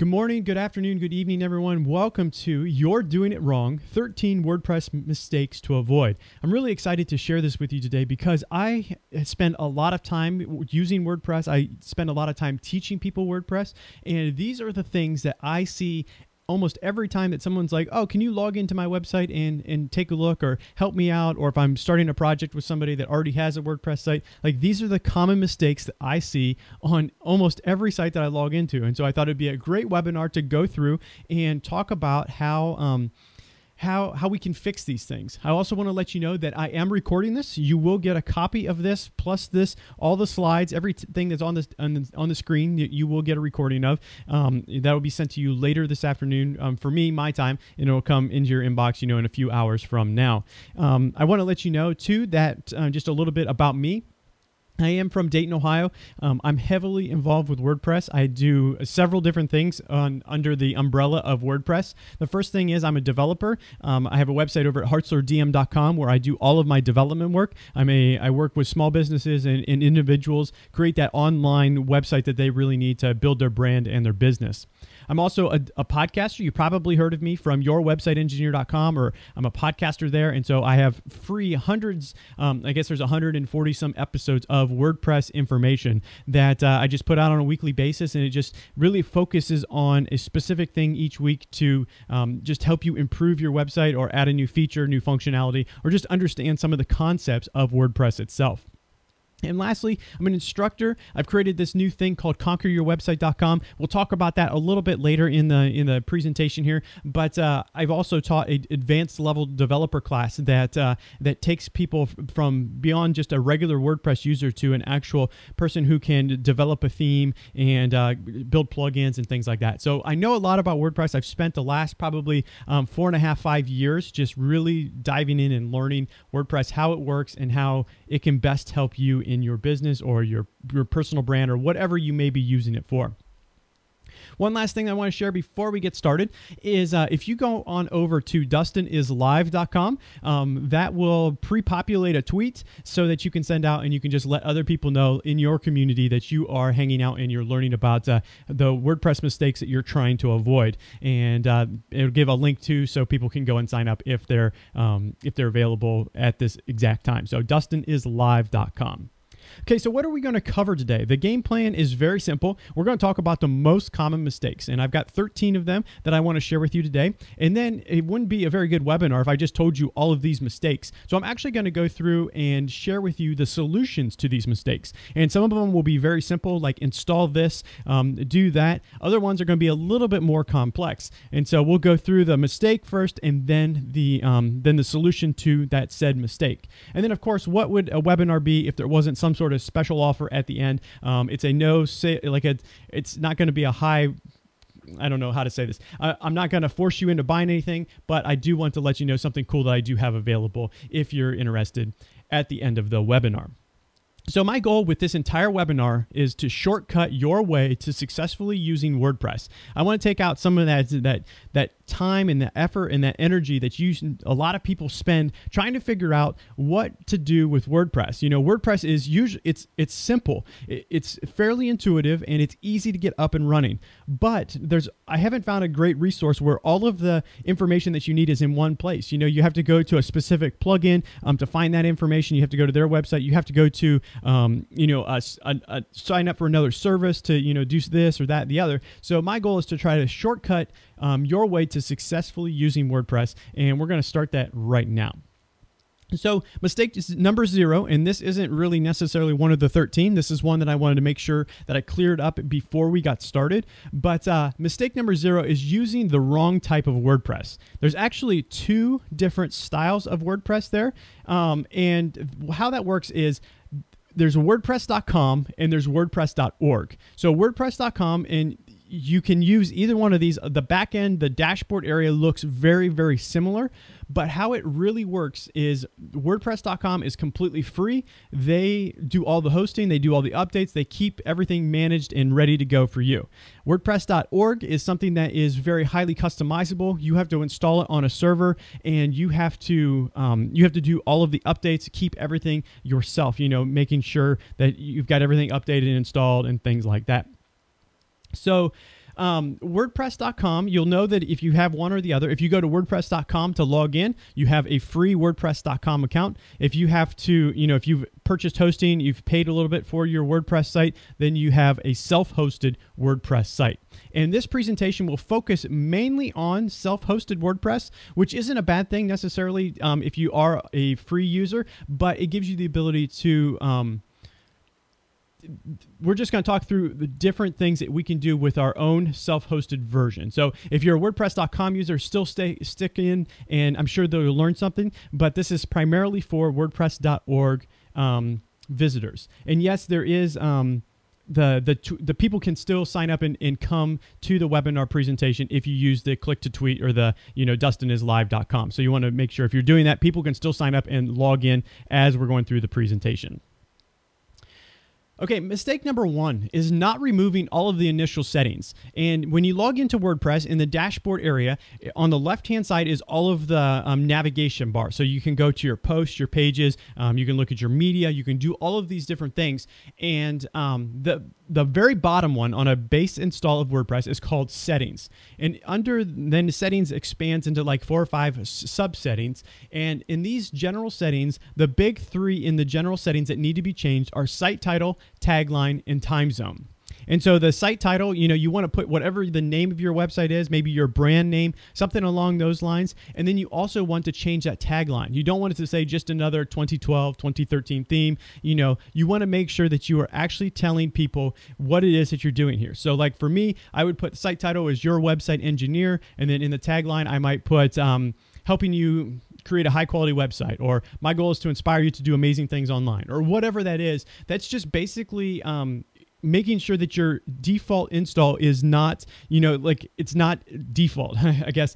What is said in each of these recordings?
Good morning, good afternoon, good evening, everyone. Welcome to You're Doing It Wrong, 13 WordPress Mistakes to Avoid. I'm really excited to share this with you today because I spend a lot of time using WordPress. I spend a lot of time teaching people WordPress, and these are the things that I see almost every time that someone's like, oh, can you log into my website and take a look or help me out? Or if I'm starting a project with somebody that already has a WordPress site, like these are the common mistakes that I see on almost every site that I log into. And so I thought it'd be a great webinar to go through and talk about how we can fix these things. I also want to let you know that I am recording this. You will get a copy of this, plus this, all the slides, everything that's on the screen. You will get a recording of. That will be sent to you later this afternoon. For me, my time, and it will come into your inbox, in a few hours from now. I want to let you know too that just a little bit about me. I am from Dayton, Ohio. I'm heavily involved with WordPress. I do several different things under the umbrella of WordPress. The first thing is I'm a developer. I have a website over at hartzlerdm.com where I do all of my development work. I work with small businesses and individuals, create that online website that they really need to build their brand and their business. I'm also a podcaster. You probably heard of me from yourwebsiteengineer.com, or I'm a podcaster there. And so I have free hundreds, I guess there's 140 some episodes of WordPress information that I just put out on a weekly basis. And it just really focuses on a specific thing each week to just help you improve your website or add a new feature, new functionality, or just understand some of the concepts of WordPress itself. And lastly, I'm an instructor. I've created this new thing called conqueryourwebsite.com. We'll talk about that a little bit later in the presentation here. But I've also taught an advanced level developer class that takes people from beyond just a regular WordPress user to an actual person who can develop a theme and build plugins and things like that. So I know a lot about WordPress. I've spent the last probably 4.5, 5 years just really diving in and learning WordPress, how it works, and how it can best help you in your business or your personal brand or whatever you may be using it for. One last thing I want to share before we get started is if you go on over to dustinislive.com, that will pre-populate a tweet so that you can send out and you can just let other people know in your community that you are hanging out and you're learning about the WordPress mistakes that you're trying to avoid. And it'll give a link to so people can go and sign up if they're available at this exact time. So dustinislive.com. Okay, so what are we going to cover today? The game plan is very simple. We're going to talk about the most common mistakes, and I've got 13 of them that I want to share with you today. And then it wouldn't be a very good webinar if I just told you all of these mistakes. So I'm actually going to go through and share with you the solutions to these mistakes. And some of them will be very simple, like install this, do that. Other ones are going to be a little bit more complex. And so we'll go through the mistake first, and then the solution to that said mistake. And then, of course, what would a webinar be if there wasn't some sort of special offer at the end? It's it's not going to be a high, I don't know how to say this. I'm not going to force you into buying anything, but I do want to let you know something cool that I do have available if you're interested at the end of the webinar. So my goal with this entire webinar is to shortcut your way to successfully using WordPress. I want to take out some of that time and the effort and that energy that a lot of people spend trying to figure out what to do with WordPress. WordPress is usually it's simple, it's fairly intuitive, and it's easy to get up and running. But I haven't found a great resource where all of the information that you need is in one place. You have to go to a specific plugin to find that information. You have to go to their website. You have to go to sign up for another service to do this or that, the other. So my goal is to try to shortcut your way to successfully using WordPress, and we're going to start that right now. So mistake number 0, and this isn't really necessarily one of the 13. This is one that I wanted to make sure that I cleared up before we got started. But mistake number 0 is using the wrong type of WordPress. There's actually 2 different styles of WordPress there. And how that works is there's WordPress.com and there's WordPress.org. So WordPress.com, and you can use either one of these. The back end, the dashboard area looks very, very similar, but how it really works is WordPress.com is completely free. They do all the hosting, they do all the updates, they keep everything managed and ready to go for you. WordPress.org is something that is very highly customizable. You have to install it on a server, and you have to do all of the updates, keep everything yourself, making sure that you've got everything updated and installed and things like that. So WordPress.com, you'll know that if you have one or the other, if you go to WordPress.com to log in, you have a free WordPress.com account. If you have to, if you've purchased hosting, you've paid a little bit for your WordPress site, then you have a self-hosted WordPress site. And this presentation will focus mainly on self-hosted WordPress, which isn't a bad thing necessarily if you are a free user, but it gives you the ability to we're just going to talk through the different things that we can do with our own self-hosted version. So if you're a WordPress.com user, still stick in, and I'm sure they'll learn something, but this is primarily for WordPress.org visitors. And yes, there is the people can still sign up and come to the webinar presentation if you use the click to tweet or the DustinIsLive.com. So you want to make sure if you're doing that, people can still sign up and log in as we're going through the presentation. Okay, mistake number one is not removing all of the initial settings. And when you log into WordPress, in the dashboard area, on the left-hand side is all of the navigation bar. So you can go to your posts, your pages, you can look at your media, you can do all of these different things. And the very bottom one on a base install of WordPress is called settings. And then the settings expands into like 4 or 5 sub-settings. And in these general settings, the big 3 in the general settings that need to be changed are site title, tagline, and time zone. And so the site title, you want to put whatever the name of your website is, maybe your brand name, something along those lines. And then you also want to change that tagline. You don't want it to say just another 2012, 2013 theme. You want to make sure that you are actually telling people what it is that you're doing here. So like for me, I would put the site title as your website engineer. And then in the tagline, I might put helping you create a high quality website, or my goal is to inspire you to do amazing things online, or whatever that is. That's just basically making sure that your default install is not, it's not default, I guess.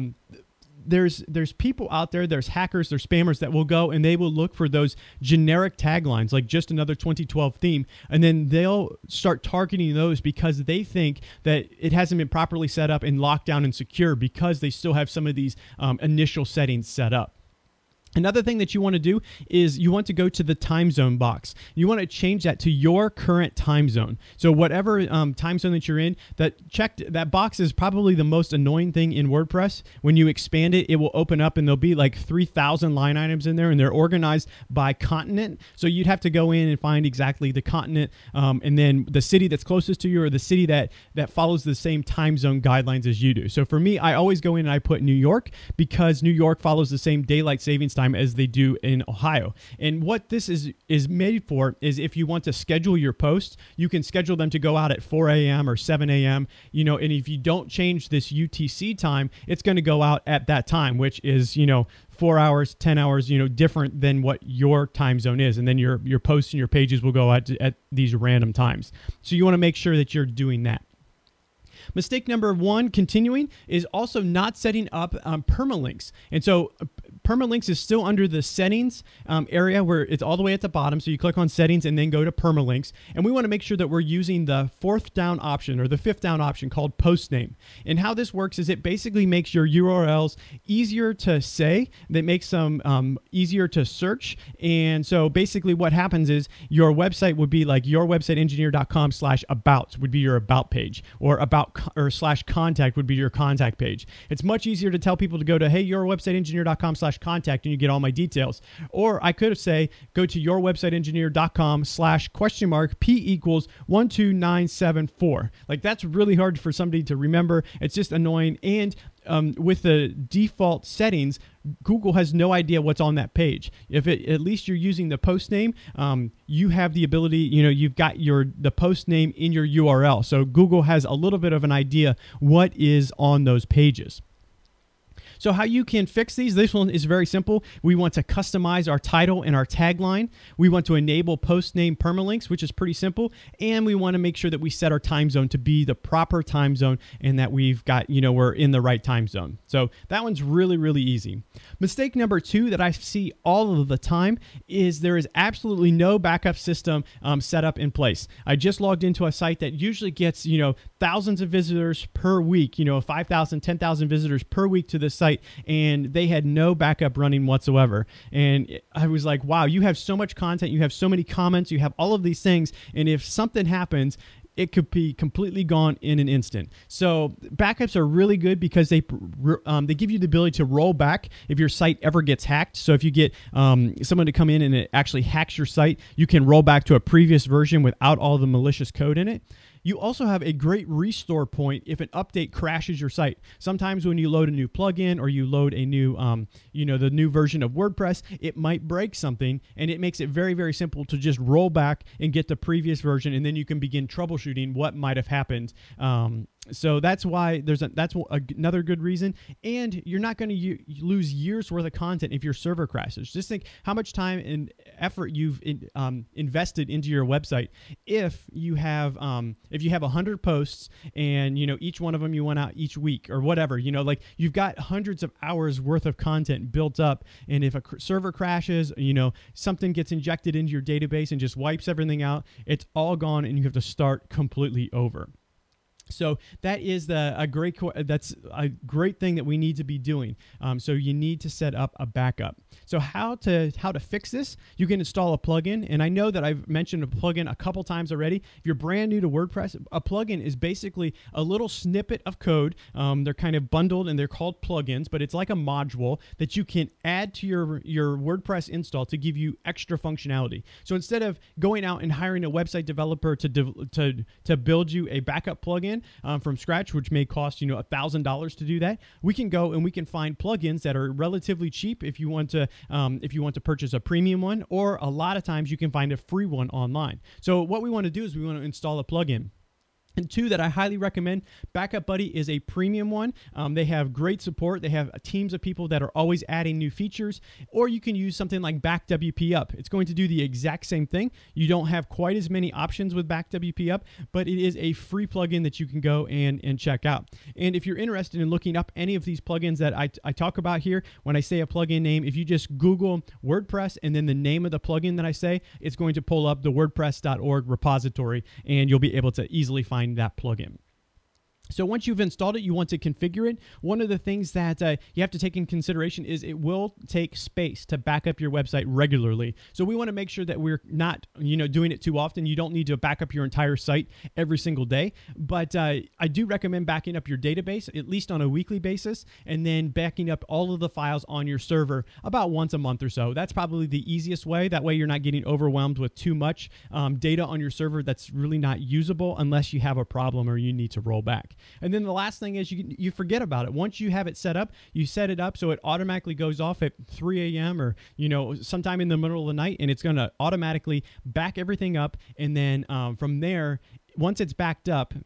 There's people out there, there's hackers, there's spammers that will go and they will look for those generic taglines, like just another 2012 theme, and then they'll start targeting those because they think that it hasn't been properly set up and locked down and secure because they still have some of these initial settings set up. Another thing that you want to do is you want to go to the time zone box. You want to change that to your current time zone. So whatever time zone that you're in, that box is probably the most annoying thing in WordPress. When you expand it, it will open up and there'll be like 3,000 line items in there, and they're organized by continent. So you'd have to go in and find exactly the continent and then the city that's closest to you, or the city that follows the same time zone guidelines as you do. So for me, I always go in and I put New York because New York follows the same daylight savings time as they do in Ohio. And what this is made for is if you want to schedule your posts, you can schedule them to go out at 4 a.m. or 7 a.m. And if you don't change this UTC time, it's going to go out at that time, which is 4 hours, 10 hours, different than what your time zone is. And then your posts and your pages will go out at these random times. So you want to make sure that you're doing that. Mistake number one, continuing, is also not setting up permalinks. And so permalinks is still under the settings area where it's all the way at the bottom. So you click on settings and then go to permalinks. And we want to make sure that we're using the 4th down option or the 5th down option called post name. And how this works is it basically makes your URLs easier to say, that makes them easier to search. And so basically what happens is your website would be like yourwebsiteengineer.com/about would be your about page, or about or /contact would be your contact page. It's much easier to tell people to go to, hey, yourwebsiteengineer.com/contact, and you get all my details. Or I could have say, go to yourwebsiteengineer.com/P=12974. Like, that's really hard for somebody to remember. It's just annoying. And with the default settings, Google has no idea what's on that page. If at least you're using the post name, you have the ability, you've got the post name in your URL. So Google has a little bit of an idea what is on those pages. So how you can fix these, this one is very simple. We want to customize our title and our tagline. We want to enable post name permalinks, which is pretty simple. And we want to make sure that we set our time zone to be the proper time zone and that we've got, we're in the right time zone. So that one's really, really easy. Mistake number two that I see all of the time is there is absolutely no backup system set up in place. I just logged into a site that usually gets, thousands of visitors per week, 5,000, 10,000 visitors per week to this site, and they had no backup running whatsoever. And I was like, wow, you have so much content, you have so many comments, you have all of these things, and if something happens, it could be completely gone in an instant. So backups are really good because they give you the ability to roll back if your site ever gets hacked. So if you get someone to come in and it actually hacks your site, you can roll back to a previous version without all the malicious code in it. You also have a great restore point if an update crashes your site. Sometimes when you load a new plugin or you load a new, the new version of WordPress, it might break something, and it makes it very, very simple to just roll back and get the previous version, and then you can begin troubleshooting what might have happened. So that's why that's another good reason. And you're not going to lose years worth of content if your server crashes. Just think how much time and effort you've invested into your website. If you have 100 posts and each one of them you want out each week or whatever, like you've got hundreds of hours worth of content built up, and if a server crashes, something gets injected into your database and just wipes everything out, it's all gone and you have to start completely over. So that is that's a great thing that we need to be doing. So you need to set up a backup. So how to fix this? You can install a plugin, and I know that I've mentioned a plugin a couple times already. If you're brand new to WordPress, a plugin is basically a little snippet of code. They're kind of bundled and they're called plugins, but it's like a module that you can add to your WordPress install to give you extra functionality. So instead of going out and hiring a website developer to build you a backup plugin from scratch, which may cost $1,000 to do that, we can go and we can find plugins that are relatively cheap if you want to purchase a premium one, or a lot of times you can find a free one online. So what we want to do is we want to install a plugin. And two that I highly recommend, Backup Buddy is a premium one. They have great support. They have teams of people that are always adding new features. Or you can use something like BackWP Up. It's going to do the exact same thing. You don't have quite as many options with BackWP Up, but it is a free plugin that you can go and check out. And if you're interested in looking up any of these plugins that I talk about here, when I say a plugin name, if you just Google WordPress and then the name of the plugin that I say, it's going to pull up the WordPress.org repository, and you'll be able to easily find that plugin. So once you've installed it, you want to configure it. One of the things that you have to take in consideration is it will take space to back up your website regularly. So we want to make sure that we're not, doing it too often. You don't need to back up your entire site every single day, but I do recommend backing up your database at least on a weekly basis, and then backing up all of the files on your server about once a month or so. That's probably the easiest way. That way you're not getting overwhelmed with too much data on your server that's really not usable unless you have a problem or you need to roll back. And then the last thing is you forget about it. Once you have it set up, you set it up so it automatically goes off at 3 a.m. or sometime in the middle of the night, and it's going to automatically back everything up. And then from there, once it's backed up,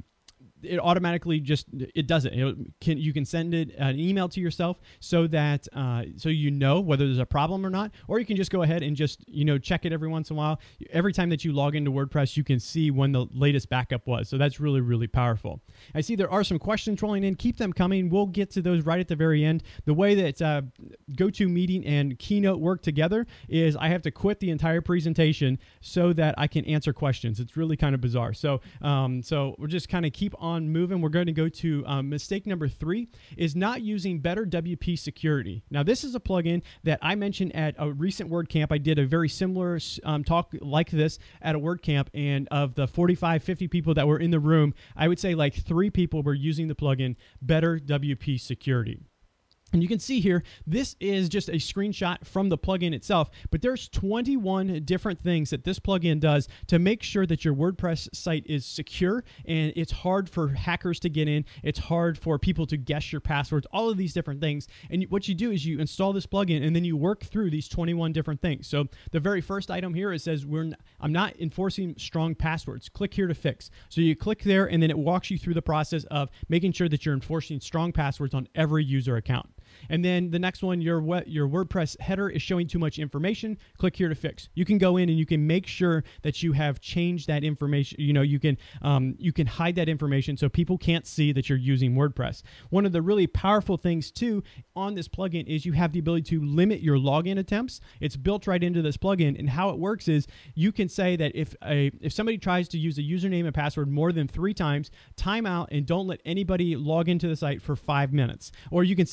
it automatically it does it. You can send it an email to yourself so that so whether there's a problem or not, or you can just go ahead and just check it every once in a while. Every time that you log into WordPress, you can see when the latest backup was. So that's really, really powerful. I see there are some questions rolling in. Keep them coming. We'll get to those right at the very end. The way that GoToMeeting and Keynote work together is I have to quit the entire presentation so that I can answer questions. It's really kind of bizarre. So we're just kind of keep on moving. We're going to go to mistake number 3 is not using Better WP Security. Now, this is a plugin that I mentioned at a recent WordCamp. I did a very similar talk like this at a WordCamp, and of the 45, 50 people that were in the room, I would say like 3 people were using the plugin Better WP Security. And you can see here, this is just a screenshot from the plugin itself, but there's 21 different things that this plugin does to make sure that your WordPress site is secure, and it's hard for hackers to get in. It's hard for people to guess your passwords, all of these different things. And what you do is you install this plugin, and then you work through these 21 different things. So the very first item here, it says, I'm not enforcing strong passwords. Click here to fix. So you click there, and then it walks you through the process of making sure that you're enforcing strong passwords on every user account. And then the next one, your WordPress header is showing too much information. Click here to fix. You can go in and you can make sure that you have changed that information. You can hide that information so people can't see that you're using WordPress. One of the really powerful things too on this plugin is you have the ability to limit your login attempts. It's built right into this plugin, and how it works is you can say that if somebody tries to use a username and password more than 3 times, time out and don't let anybody log into the site for 5 minutes. Or you can set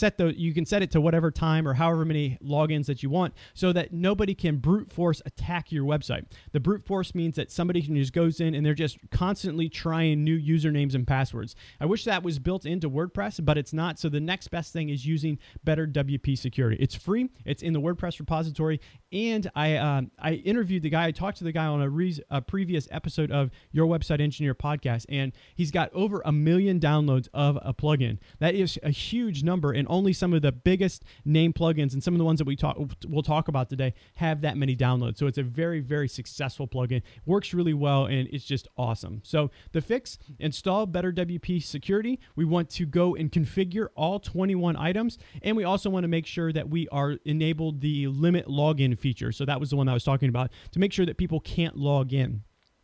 you can set it to whatever time or however many logins that you want so that nobody can brute force attack your website. The brute force means that somebody can just goes in and they're just constantly trying new usernames and passwords. I wish that was built into WordPress, but it's not. So the next best thing is using Better WP Security. It's free. It's in the WordPress repository. And I interviewed the guy. I talked to the guy on a previous episode of Your Website Engineer podcast, and he's got over 1 million downloads of a plugin. That is a huge number, and only some of the biggest name plugins and some of the ones that we'll talk about today have that many downloads. So it's a very, very successful plugin. Works really well, and it's just awesome. So the fix: install Better WP Security. We want to go and configure all 21 items, and we also want to make sure that we are enabled the limit login feature. So that was the one I was talking about, to make sure that people can't log in,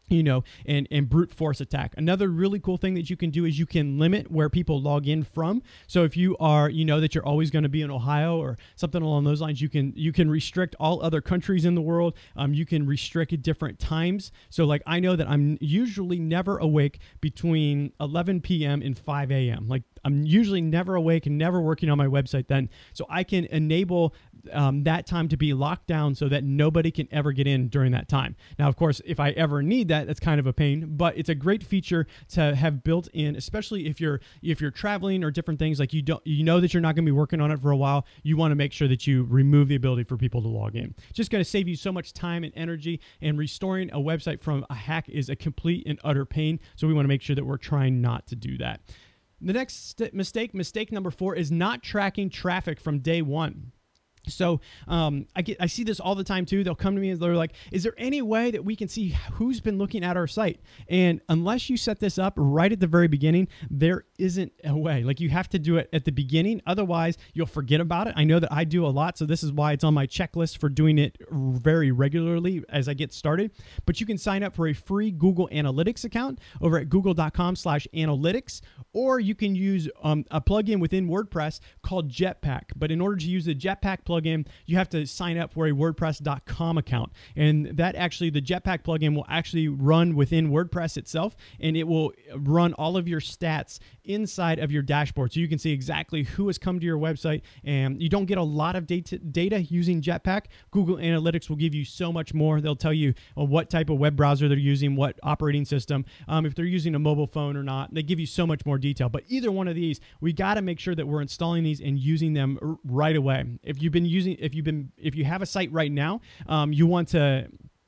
and brute force attack. Another really cool thing that you can do is you can limit where people log in from. So if you are, that you're always going to be in Ohio or something along those lines, you can restrict all other countries in the world. You can restrict at different times. So like, I know that I'm usually never awake between 11 p.m. and 5 a.m. Like, I'm usually never awake and never working on my website then. So I can enable that time to be locked down so that nobody can ever get in during that time. Now, of course, if I ever need that, that's kind of a pain, but it's a great feature to have built in, especially if you're traveling or different things. Like, you know that you're not going to be working on it for a while. You want to make sure that you remove the ability for people to log in. Just going to save you so much time and energy, and restoring a website from a hack is a complete and utter pain. So we want to make sure that we're trying not to do that. The next mistake number 4, is not tracking traffic from day one. So I see this all the time too. They'll come to me and they're like, is there any way that we can see who's been looking at our site? And unless you set this up right at the very beginning, there isn't a way. Like, you have to do it at the beginning. Otherwise, you'll forget about it. I know that I do a lot, so this is why it's on my checklist for doing it very regularly as I get started. But you can sign up for a free Google Analytics account over at google.com/analytics, or you can use a plugin within WordPress called Jetpack. But in order to use the Jetpack plugin, you have to sign up for a WordPress.com account. And that actually, the Jetpack plugin will actually run within WordPress itself, and it will run all of your stats inside of your dashboard. So you can see exactly who has come to your website, and you don't get a lot of data using Jetpack. Google Analytics will give you so much more. They'll tell you what type of web browser they're using, what operating system, if they're using a mobile phone or not. They give you so much more detail. But either one of these, we got to make sure that we're installing these and using them right away. If you have a site right now, you want to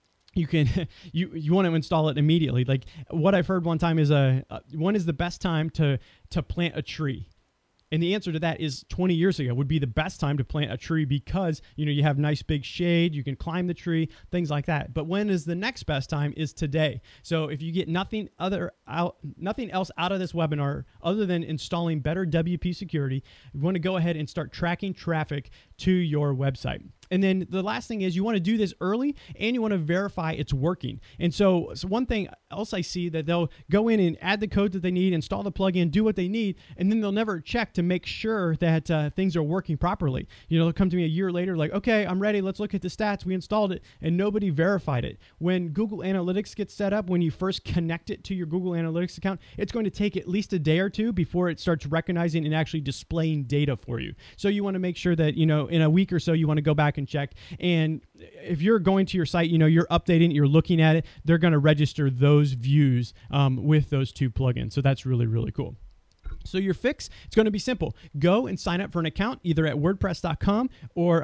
install it immediately. Like, what I've heard one time is when is the best time to plant a tree? And the answer to that is 20 years ago would be the best time to plant a tree, because you have nice big shade, you can climb the tree, things like that. But when is the next best time is today. So if you get nothing else out of this webinar other than installing Better WP Security, you want to go ahead and start tracking traffic to your website. And then the last thing is, you want to do this early, and you want to verify it's working. And so one thing else I see, that they'll go in and add the code that they need, install the plugin, do what they need, and then they'll never check to make sure that things are working properly. They'll come to me a year later like, okay, I'm ready. Let's look at the stats. We installed it, and nobody verified it. When Google Analytics gets set up, when you first connect it to your Google Analytics account, it's going to take at least a day or two before it starts recognizing and actually displaying data for you. So you want to make sure that, in a week or so, you want to go back and check. And if you're going to your site, you're updating it, you're looking at it, they're going to register those views with those 2 plugins. So that's really, really cool. So your fix, it's going to be simple. Go and sign up for an account either at WordPress.com or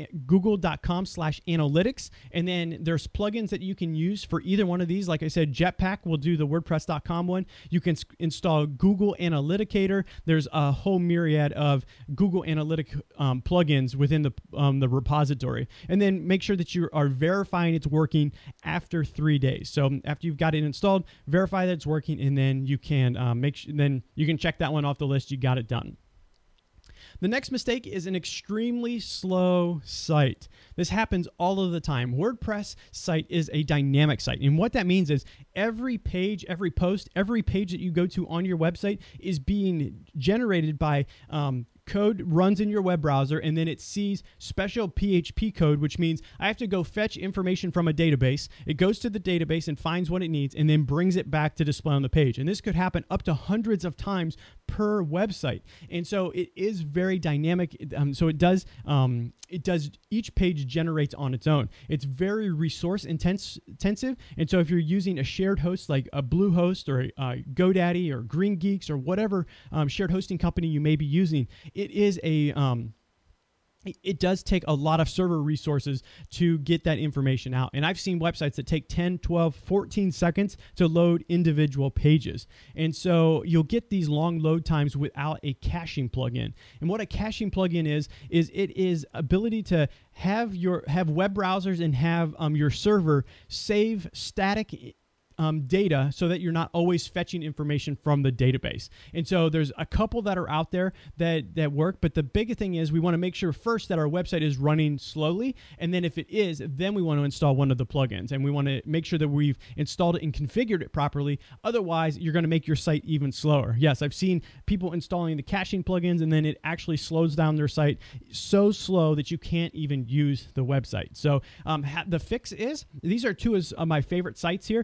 Google.com/analytics. And then there's plugins that you can use for either one of these. Like I said, Jetpack will do the WordPress.com one. You can install Google Analyticator. There's a whole myriad of Google Analytic plugins within the repository. And then make sure that you are verifying it's working after 3 days. So after you've got it installed, verify that it's working, and then you can then you can check that one off the list. You got it done. The next mistake is an extremely slow site. This happens all of the time. WordPress site is a dynamic site. And what that means is every page, every post, every page that you go to on your website is being generated by code runs in your web browser, and then it sees special PHP code, which means I have to go fetch information from a database. It goes to the database and finds what it needs, and then brings it back to display on the page. And this could happen up to hundreds of times per website. And so it is very dynamic. So it does each page generates on its own. It's very resource intensive. And so if you're using a shared host like a Bluehost or GoDaddy or Green Geeks or whatever shared hosting company you may be using, it does take a lot of server resources to get that information out. And I've seen websites that take 10, 12, 14 seconds to load individual pages. And so you'll get these long load times without a caching plugin. And what a caching plugin is it is ability to have web browsers and have your server save static data so that you're not always fetching information from the database. And so there's a couple that are out there that work, but the big thing is we want to make sure first that our website is running slowly, and then if it is, then we want to install one of the plugins, and we want to make sure that we've installed it and configured it properly. Otherwise, you're going to make your site even slower. Yes, I've seen people installing the caching plugins, and then it actually slows down their site so slow that you can't even use the website. So the fix is, these are two of my favorite sites here.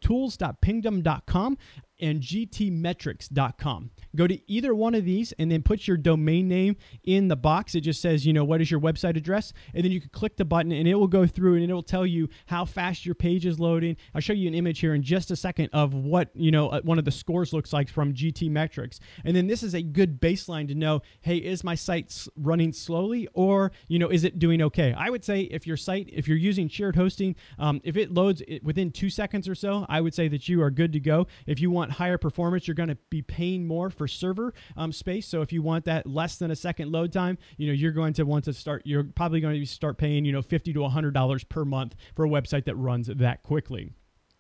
Tools.pingdom.com and gtmetrix.com. Go to either one of these and then put your domain name in the box. It just says, what is your website address? And then you can click the button and it will go through and it will tell you how fast your page is loading. I'll show you an image here in just a second of what, one of the scores looks like from GTmetrix. And then this is a good baseline to know, hey, is my site running slowly or, is it doing okay? I would say if you're using shared hosting, if it loads within 2 seconds or so, I would say that you are good to go. If you want higher performance, you're going to be paying more for server space. So if you want that less than a second load time, you're going to want to start. You're probably going to start paying $50 to $100 per month for a website that runs that quickly.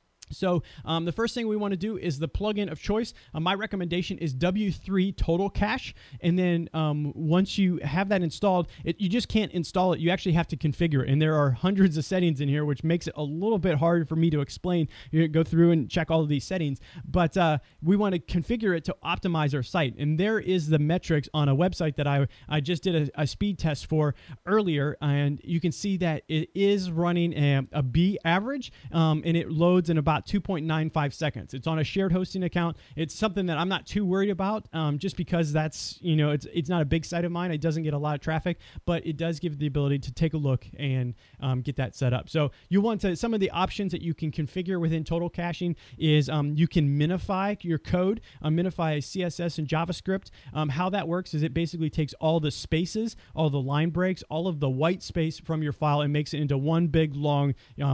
So the first thing we want to do is the plugin of choice. My recommendation is W3 Total Cache. And then once you have that installed, you just can't install it. You actually have to configure it. And there are hundreds of settings in here, which makes it a little bit hard for me to explain. You go through and check all of these settings. But we want to configure it to optimize our site. And there is the metrics on a website that I just did a speed test for earlier. And you can see that it is running a B average. And it loads in about 2.95 seconds. It's on a shared hosting account. It's something that I'm not too worried about just because that's, it's not a big site of mine. It doesn't get a lot of traffic, but it does give the ability to take a look and get that set up. So you want to, some of the options that you can configure within Total Caching is you can minify your code, minify CSS and JavaScript. How that works is it basically takes all the spaces, all the line breaks, all of the white space from your file and makes it into one big long,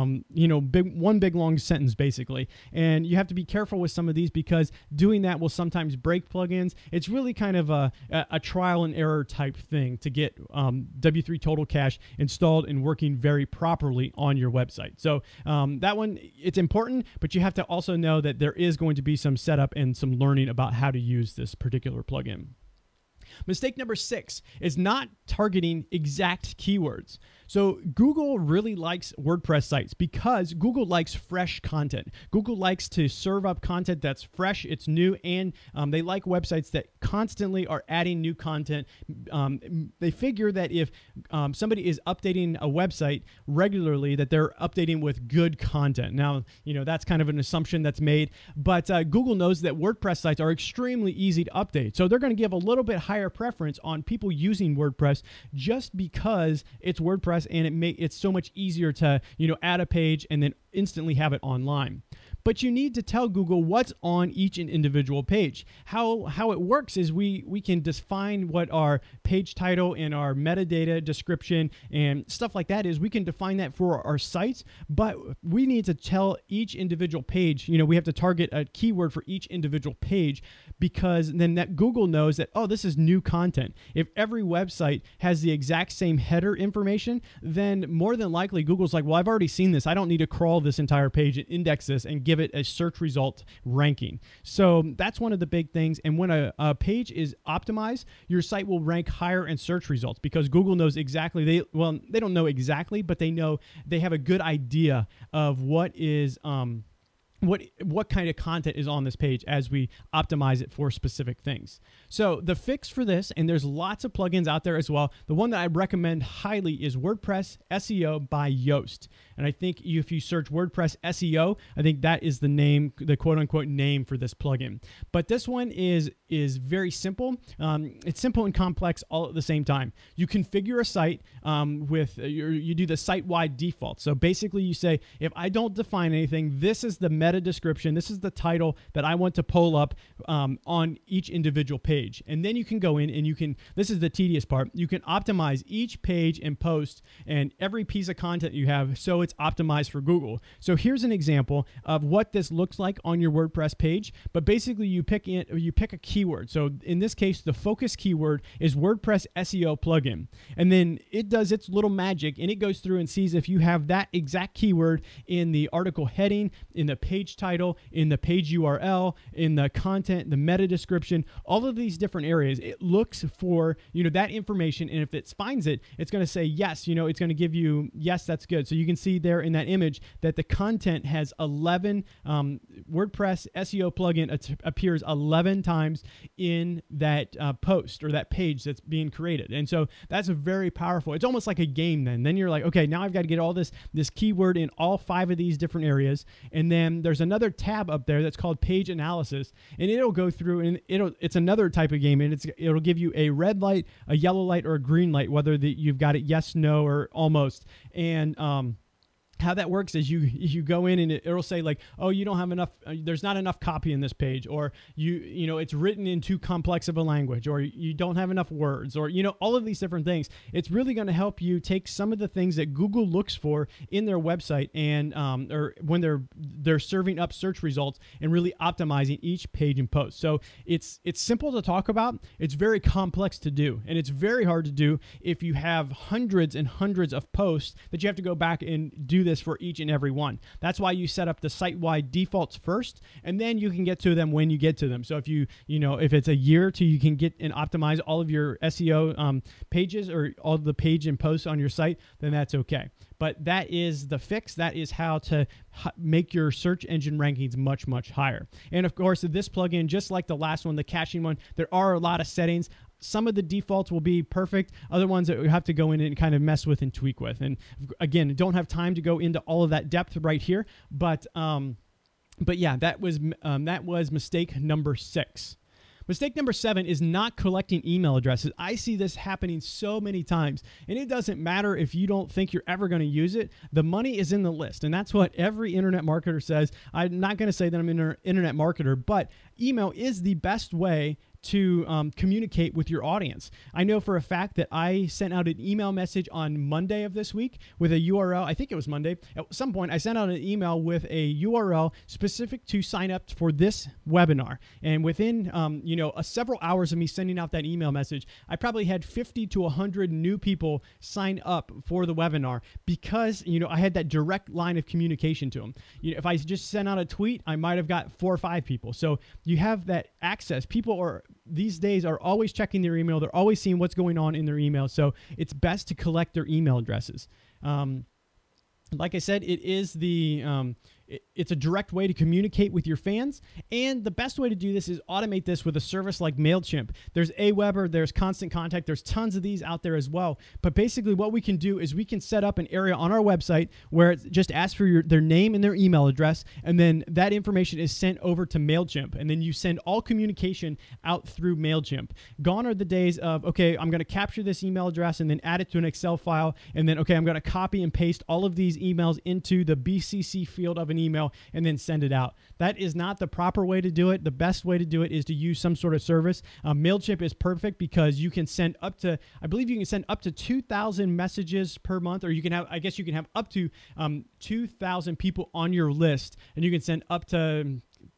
one big long sentence basically. And you have to be careful with some of these because doing that will sometimes break plugins. It's really kind of a trial and error type thing to get W3 Total Cache installed and working very properly on your website. So that one, it's important, but you have to also know that there is going to be some setup and some learning about how to use this particular plugin. Mistake number 6 is not targeting exact keywords. So Google really likes WordPress sites because Google likes fresh content. Google likes to serve up content that's fresh, it's new, and they like websites that constantly are adding new content. They figure that if somebody is updating a website regularly, that they're updating with good content. Now, that's kind of an assumption that's made, but Google knows that WordPress sites are extremely easy to update. So they're going to give a little bit higher preference on people using WordPress just because it's WordPress and it's so much easier to add a page and then instantly have it online. But you need to tell Google what's on each individual page. How it works is we can define what our page title and our metadata description and stuff like that is. We can define that for our sites, but we need to tell each individual page, we have to target a keyword for each individual page because then that Google knows that, oh, this is new content. If every website has the exact same header information, then more than likely Google's like, well, I've already seen this. I don't need to crawl this entire page and index this and give it a search result ranking. So that's one of the big things. And when a page is optimized, your site will rank higher in search results because Google knows exactly, they don't know exactly, but they know they have a good idea of what is what kind of content is on this page as we optimize it for specific things. So the fix for this, and there's lots of plugins out there as well. The one that I recommend highly is WordPress SEO by Yoast. And I think if you search WordPress SEO, I think that is the name, the quote unquote name for this plugin. But this one is very simple. It's simple and complex all at the same time. You configure a site you do the site-wide default. So basically you say, if I don't define anything, this is the meta description, this is the title that I want to pull up on each individual page. And then you can go in and this is the tedious part, you can optimize each page and post and every piece of content you have so it's optimized for Google. So here's an example of what this looks like on your WordPress page, but basically you pick a keyword. So in this case, the focus keyword is WordPress SEO plugin. And then it does its little magic and it goes through and sees if you have that exact keyword in the article heading, in the page title, in the page URL, in the content, the meta description, all of these different areas. It looks for, that information. And if it finds it, it's going to say, yes, it's going to give you, yes, that's good. So you can see there in that image that the content has 11, WordPress SEO plugin appears 11 times in that post or that page that's being created. And so that's a very powerful, it's almost like a game then you're like, okay, now I've got to get all this keyword in all 5 of these different areas. And then there's another tab up there that's called page analysis, and it'll go through and it's another type of game, and it'll give you a red light, a yellow light, or a green light, whether you've got it yes, no, or almost. And how that works is you go in and it'll say like, oh, you don't have enough, there's not enough copy in this page, or it's written in too complex of a language, or you don't have enough words, or all of these different things. It's really going to help you take some of the things that Google looks for in their website and or when they're serving up search results and really optimizing each page and post. So it's simple to talk about, it's very complex to do, and it's very hard to do if you have hundreds and hundreds of posts that you have to go back and do this for each and every one. That's why you set up the site-wide defaults first, and then you can get to them when you get to them. So if if it's a year till you can get and optimize all of your SEO pages or all of the page and posts on your site, then that's okay. But that is the fix. That is how to make your search engine rankings much, much higher. And of course, this plugin, just like the last one, the caching one, there are a lot of settings. Some of the defaults will be perfect. Other ones that we have to go in and kind of mess with and tweak with. And again, don't have time to go into all of that depth right here. But yeah, that was mistake number 6. Mistake number 7 is not collecting email addresses. I see this happening so many times, and it doesn't matter if you don't think you're ever going to use it. The money is in the list, and that's what every internet marketer says. I'm not going to say that I'm an internet marketer, but email is the best way to communicate with your audience. I know for a fact that I sent out an email message on Monday of this week with a URL. I think it was Monday. At some point, I sent out an email with a URL specific to sign up for this webinar. And within, several hours of me sending out that email message, I probably had 50 to 100 new people sign up for the webinar because, I had that direct line of communication to them. If I just sent out a tweet, I might have got 4 or 5 people. So you have that access. People these days are always checking their email. They're always seeing what's going on in their email. So it's best to collect their email addresses. Like I said, it is it's a direct way to communicate with your fans. And the best way to do this is automate this with a service like MailChimp. There's Aweber, there's Constant Contact, there's tons of these out there as well. But basically what we can do is we can set up an area on our website where it just asks for their name and their email address. And then that information is sent over to MailChimp. And then you send all communication out through MailChimp. Gone are the days of, okay, I'm going to capture this email address and then add it to an Excel file. And then, okay, I'm going to copy and paste all of these emails into the BCC field of an email and then send it out. That is not the proper way to do it. The best way to do it is to use some sort of service. MailChimp is perfect because you can send up to, I believe you can send up to 2,000 messages per month, or you can have, I guess you can have up to 2,000 people on your list, and you can send up to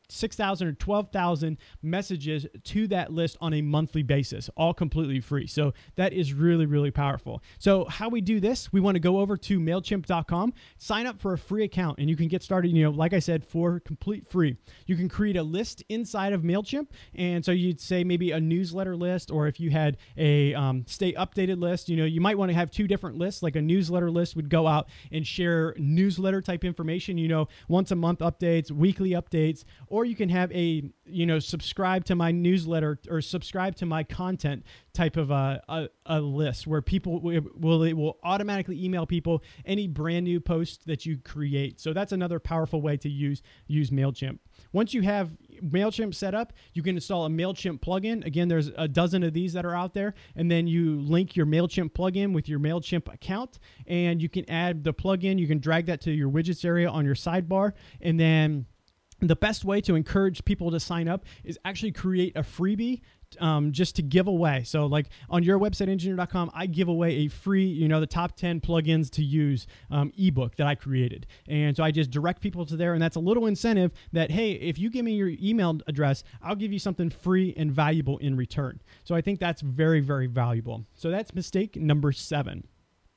6,000 or 12,000 messages to that list on a monthly basis, all completely free. So that is really, really powerful. So how we do this, we want to go over to MailChimp.com, sign up for a free account, and you can get started, like I said, for complete free. You can create a list inside of MailChimp. And so you'd say maybe a newsletter list, or if you had a stay updated list, you might want to have two different lists. Like a newsletter list would go out and share newsletter type information, once a month updates, weekly updates, or you can have a, subscribe to my newsletter or subscribe to my content type of a list where people will automatically email people any brand new post that you create. So that's another powerful way to use MailChimp. Once you have MailChimp set up, you can install a MailChimp plugin. Again, there's a dozen of these that are out there. And then you link your MailChimp plugin with your MailChimp account, and you can add the plugin. You can drag that to your widgets area on your sidebar. And then the best way to encourage people to sign up is actually create a freebie just to give away. So like on yourwebsiteengineer.com, I give away a free, the top 10 plugins to use ebook that I created. And so I just direct people to there. And that's a little incentive that, hey, if you give me your email address, I'll give you something free and valuable in return. So I think that's very, very valuable. So that's mistake number 7.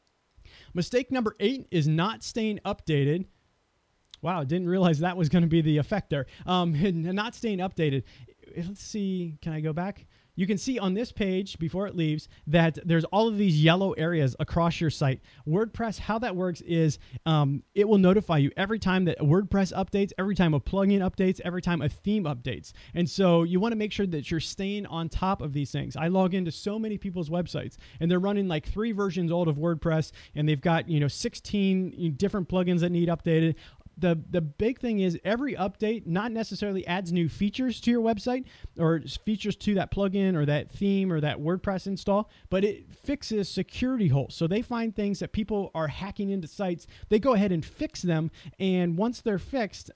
Mistake number 8 is not staying updated. Wow, didn't realize that was going to be the effect there. Not staying updated. Let's see, can I go back? You can see on this page before it leaves that there's all of these yellow areas across your site. WordPress, how that works is it will notify you every time that WordPress updates, every time a plugin updates, every time a theme updates. And so you want to make sure that you're staying on top of these things. I log into so many people's websites, and they're running like 3 versions old of WordPress, and they've got 16 different plugins that need updated. The big thing is every update not necessarily adds new features to your website or features to that plugin or that theme or that WordPress install, but it fixes security holes. So they find things that people are hacking into sites. They go ahead and fix them, and once they're fixed,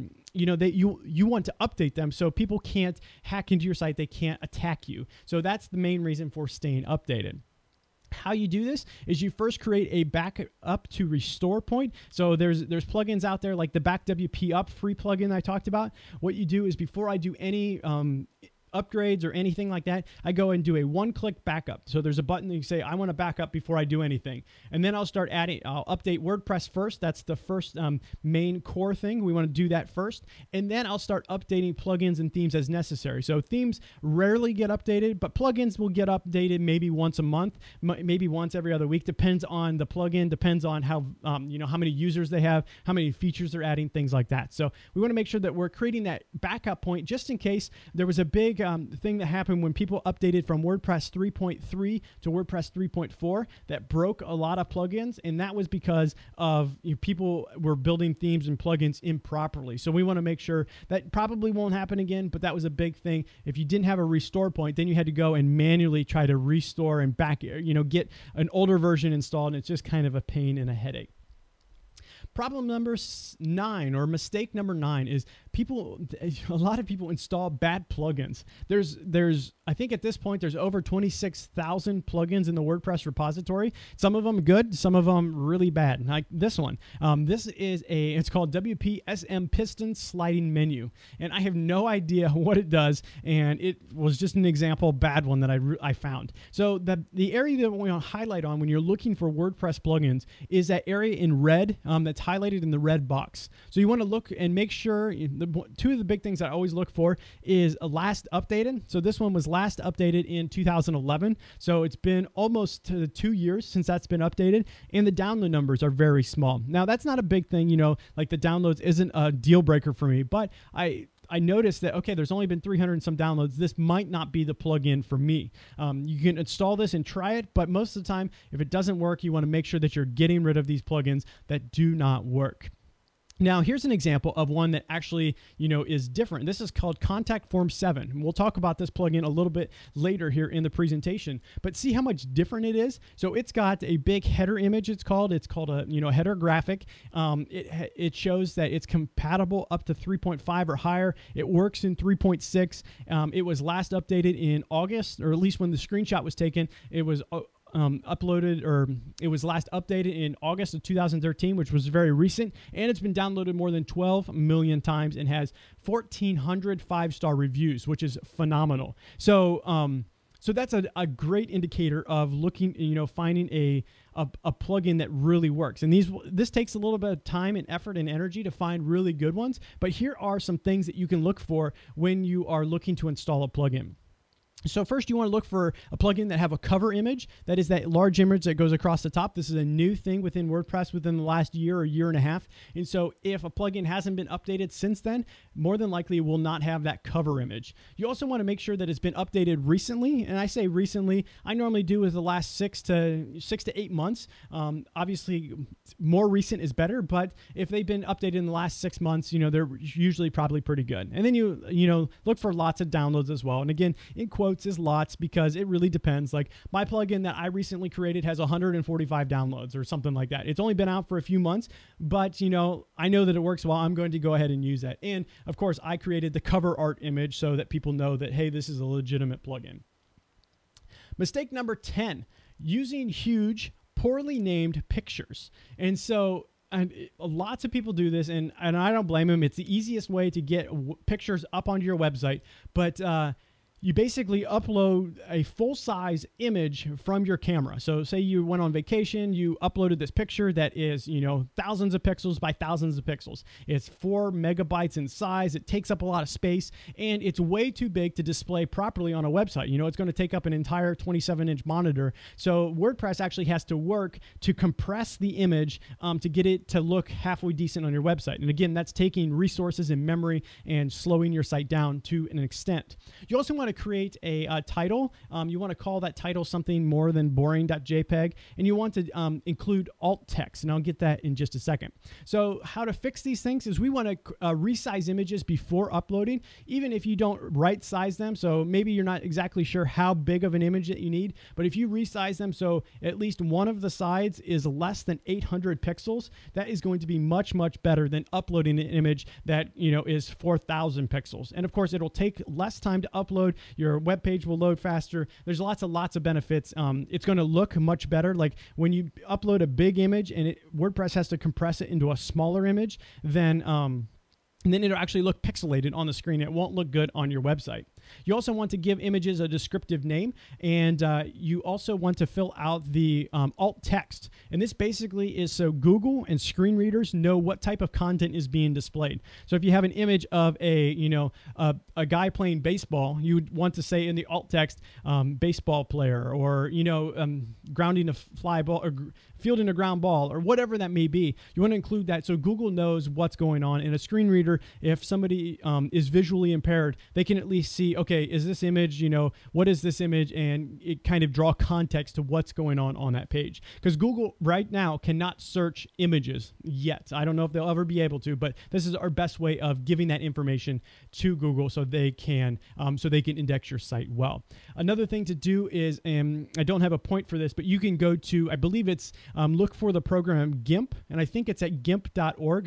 you want to update them so people can't hack into your site. They can't attack you. So that's the main reason for staying updated. How you do this is you first create a backup to restore point. So there's plugins out there like the BackWP Up free plugin I talked about. What you do is before I do any upgrades or anything like that, I go and do a one-click backup. So there's a button that you say, I want to back up before I do anything. And then I'll update WordPress first. That's the first main core thing. We want to do that first. And then I'll start updating plugins and themes as necessary. So themes rarely get updated, but plugins will get updated maybe once a month, maybe once every other week. Depends on the plugin, depends on how, how many users they have, how many features they're adding, things like that. So we want to make sure that we're creating that backup point just in case there was a big thing that happened when people updated from WordPress 3.3 to WordPress 3.4 that broke a lot of plugins, and that was because of people were building themes and plugins improperly. So we want to make sure that probably won't happen again, but that was a big thing. If you didn't have a restore point, then you had to go and manually try to restore and get an older version installed, and it's just kind of a pain and a headache. Problem number 9, or mistake number 9, is a lot of people install bad plugins. There's I think at this point there's over 26,000 plugins in the WordPress repository. Some of them good, some of them really bad. Like this one. It's called WP-SM Piston Sliding Menu, and I have no idea what it does, and it was just an example bad one that I found. So the area that we want to highlight on when you're looking for WordPress plugins is that area in red that's highlighted in the red box. So you want to look and make sure, two of the big things I always look for is last updated. So this one was last updated in 2011. So it's been almost 2 years since that's been updated, and the download numbers are very small. Now that's not a big thing, like the downloads isn't a deal breaker for me, but I noticed that, okay, there's only been 300 and some downloads. This might not be the plugin for me. You can install this and try it, but most of the time, if it doesn't work, you want to make sure that you're getting rid of these plugins that do not work. Now, here's an example of one that actually, is different. This is called Contact Form 7. We'll talk about this plugin a little bit later here in the presentation, but see how much different it is. So it's got a big header image. It's called a header graphic. It shows that it's compatible up to 3.5 or higher. It works in 3.6. It was last updated in August, or at least when the screenshot was taken, it was uploaded, or it was last updated in August of 2013, which was very recent, and it's been downloaded more than 12 million times and has 1,400 5-star reviews, which is phenomenal. So that's a great indicator of looking, finding a plugin that really works. And this takes a little bit of time and effort and energy to find really good ones. But here are some things that you can look for when you are looking to install a plugin. So first, you want to look for a plugin that have a cover image. That is that large image that goes across the top. This is a new thing within WordPress within the last year or year and a half. And so if a plugin hasn't been updated since then, more than likely it will not have that cover image. You also want to make sure that it's been updated recently. And I say recently, I normally do with the last 6 to 8 months. Obviously, more recent is better, but if they've been updated in the last 6 months, they're usually probably pretty good. And then you look for lots of downloads as well. And again, in quotes, is lots, because it really depends. Like my plugin that I recently created has 145 downloads or something like that. It's only been out for a few months, but I know that it works well. I'm going to go ahead and use that. And of course, I created the cover art image so that people know that, hey, this is a legitimate plugin. Mistake number 10, using huge, poorly named pictures. And so lots of people do this, and I don't blame them. It's the easiest way to get pictures up onto your website, but you basically upload a full-size image from your camera. So say you went on vacation, you uploaded this picture that is, thousands of pixels by thousands of pixels. It's 4 megabytes in size. It takes up a lot of space, and it's way too big to display properly on a website. It's going to take up an entire 27-inch monitor. So WordPress actually has to work to compress the image to get it to look halfway decent on your website. And again, that's taking resources and memory and slowing your site down to an extent. You also want to create a title. You want to call that title something more than boring.jpg, and you want to include alt text, and I'll get that in just a second. So how to fix these things is we want to resize images before uploading, even if you don't right size them. So maybe you're not exactly sure how big of an image that you need, but if you resize them so at least one of the sides is less than 800 pixels, that is going to be much, much better than uploading an image that is 4,000 pixels. And of course, it'll take less time to upload. Your web page will load faster. There's lots of benefits. It's going to look much better. Like when you upload a big image and WordPress has to compress it into a smaller image, then it'll actually look pixelated on the screen. It won't look good on your website. You also want to give images a descriptive name, and you also want to fill out the alt text. And this basically is so Google and screen readers know what type of content is being displayed. So if you have an image of a guy playing baseball, you would want to say in the alt text, baseball player, or grounding a fly ball, or fielding a ground ball, or whatever that may be. You want to include that so Google knows what's going on. And a screen reader, if somebody is visually impaired, they can at least see, okay, is this image, what is this image? And it kind of draw context to what's going on that page. Because Google right now cannot search images yet. I don't know if they'll ever be able to, but this is our best way of giving that information to Google so they can index your site well. Another thing to do is, I don't have a point for this, but you can go to, I believe it's, look for the program GIMP, and I think it's at gimp.org,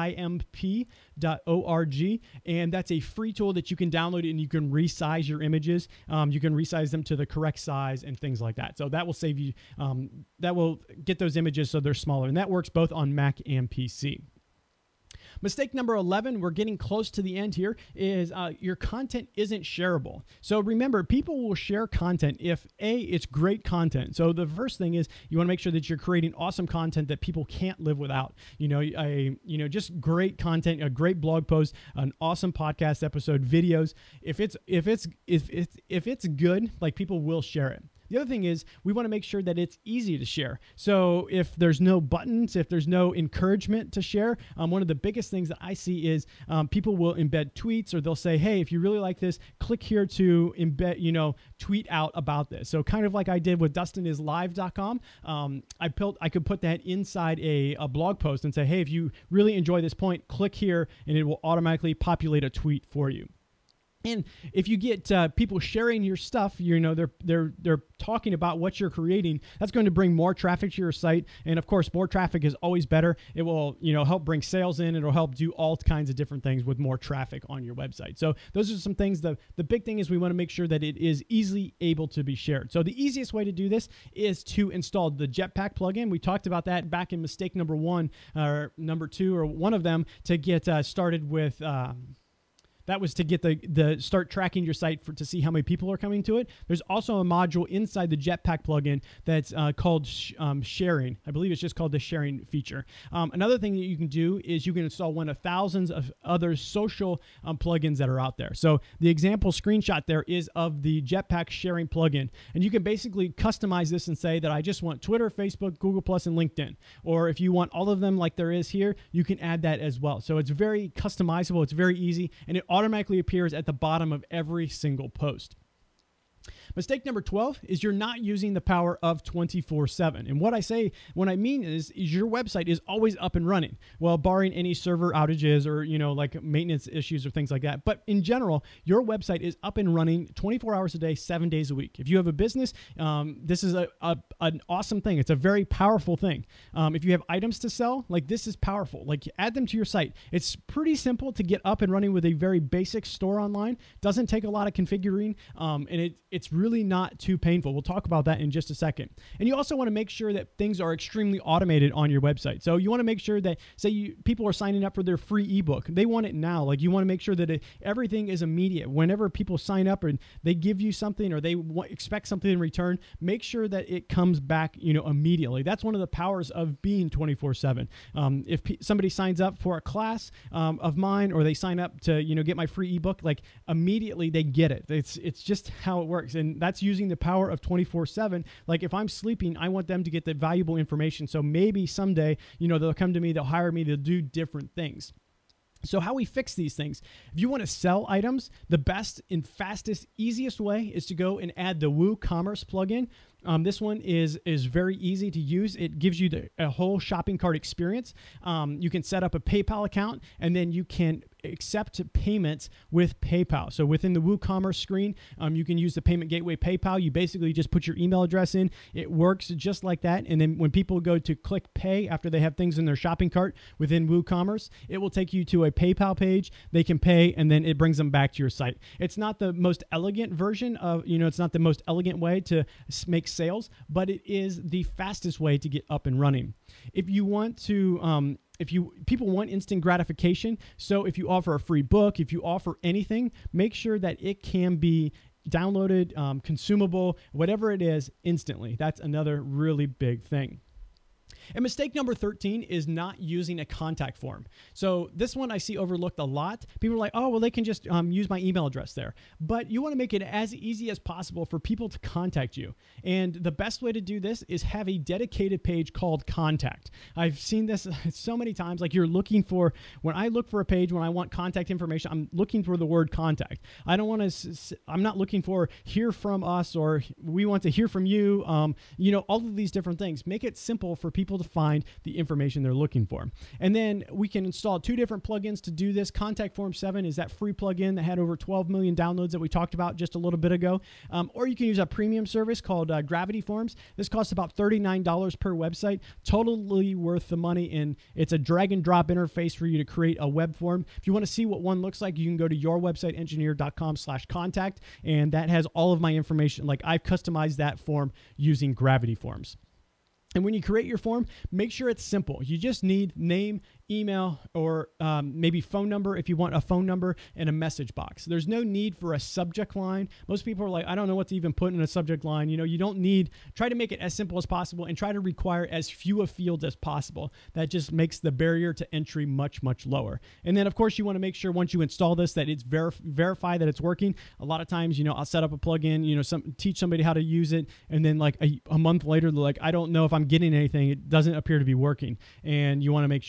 GIMP.org, and that's a free tool that you can download, and you can resize your images. You can resize them to the correct size and things like that. So that will save you, that will get those images so they're smaller, and that works both on Mac and PC. Mistake number 11, we're getting close to the end here, is your content isn't shareable. So remember, people will share content if it's great content. So the first thing is you want to make sure that you're creating awesome content that people can't live without. Just great content, a great blog post, an awesome podcast episode, videos. If it's good, like, people will share it. The other thing is we want to make sure that it's easy to share. So if there's no buttons, if there's no encouragement to share, one of the biggest things that I see is people will embed tweets, or they'll say, hey, if you really like this, click here to embed, tweet out about this. So kind of like I did with DustinIsLive.com, I could put that inside a blog post and say, hey, if you really enjoy this point, click here, and it will automatically populate a tweet for you. And if you get people sharing your stuff, they're talking about what you're creating. That's going to bring more traffic to your site, and of course, more traffic is always better. It will help bring sales in. It'll help do all kinds of different things with more traffic on your website. So those are some things. The big thing is we want to make sure that it is easily able to be shared. So the easiest way to do this is to install the Jetpack plugin. We talked about that back in mistake number 1 or number 2 or one of them to get started with. That was to get the start tracking your site to see how many people are coming to it. There's also a module inside the Jetpack plugin that's called sharing. I believe it's just called the sharing feature. Another thing that you can do is you can install one of thousands of other social plugins that are out there. So the example screenshot there is of the Jetpack sharing plugin. And you can basically customize this and say that I just want Twitter, Facebook, Google+, and LinkedIn. Or if you want all of them like there is here, you can add that as well. So it's very customizable. It's very easy. And it automatically appears at the bottom of every single post. Mistake number 12 is you're not using the power of 24/7. And what I mean is your website is always up and running. Well, barring any server outages or, like maintenance issues or things like that. But in general, your website is up and running 24 hours a day, 7 days a week. If you have a business, this is an awesome thing. It's a very powerful thing. If you have items to sell, this is powerful. Add them to your site. It's pretty simple to get up and running with a very basic store online. Doesn't take a lot of configuring, and it's really not too painful. We'll talk about that in just a second. And you also want to make sure that things are extremely automated on your website. So you want to make sure that, people are signing up for their free ebook. They want it now. You want to make sure that everything is immediate. Whenever people sign up and they give you something or they expect something in return, make sure that it comes back, immediately. That's one of the powers of being 24/7. If somebody signs up for a class of mine, or they sign up to, get my free ebook, immediately they get it. It's just how it works. And that's using the power of 24/7. If I'm sleeping, I want them to get the valuable information. So maybe someday, they'll come to me, they'll hire me, they'll do different things. So how we fix these things, if you want to sell items, the best and fastest, easiest way is to go and add the WooCommerce plugin. This one is very easy to use. It gives you a whole shopping cart experience. You can set up a PayPal account, and then you can accept payments with PayPal. So within the WooCommerce screen, you can use the payment gateway PayPal. You basically just put your email address in. It works just like that. And then when people go to click pay after they have things in their shopping cart within WooCommerce, it will take you to a PayPal page. They can pay, and then it brings them back to your site. It's not the most elegant version of, it's not the most elegant way to make sales, but it is the fastest way to get up and running. If you want to, people want instant gratification. So if you offer a free book, if you offer anything, make sure that it can be downloaded, consumable, whatever it is, instantly. That's another really big thing. And mistake number 13 is not using a contact form. So this one I see overlooked a lot. People are like, oh, well, they can just use my email address there. But you want to make it as easy as possible for people to contact you. And the best way to do this is have a dedicated page called Contact. I've seen this so many times. You're looking for, when I look for a page, when I want contact information, I'm looking for the word contact. I'm not looking for hear from us or we want to hear from you. All of these different things. Make it simple for people to find the information they're looking for. And then we can install 2 different plugins to do this. Contact Form 7 is that free plugin that had over 12 million downloads that we talked about just a little bit ago. Or you can use a premium service called Gravity Forms. This costs about $39 per website. Totally worth the money, and it's a drag and drop interface for you to create a web form. If you want to see what one looks like, you can go to yourwebsiteengineer.com/contact, and that has all of my information. I've customized that form using Gravity Forms. And when you create your form, make sure it's simple. You just need name, email, or maybe phone number if you want a phone number, and a message box. There's no need for a subject line. Most people are like, I don't know what to even put in a subject line. You don't need, try to make it as simple as possible and try to require as few of fields as possible. That just makes the barrier to entry much, much lower. And then of course you want to make sure once you install this that it's verify that it's working. A lot of times, I'll set up a plugin, teach somebody how to use it. And then a month later, they're like, I don't know if I'm getting anything. It doesn't appear to be working. And you want to make sure that it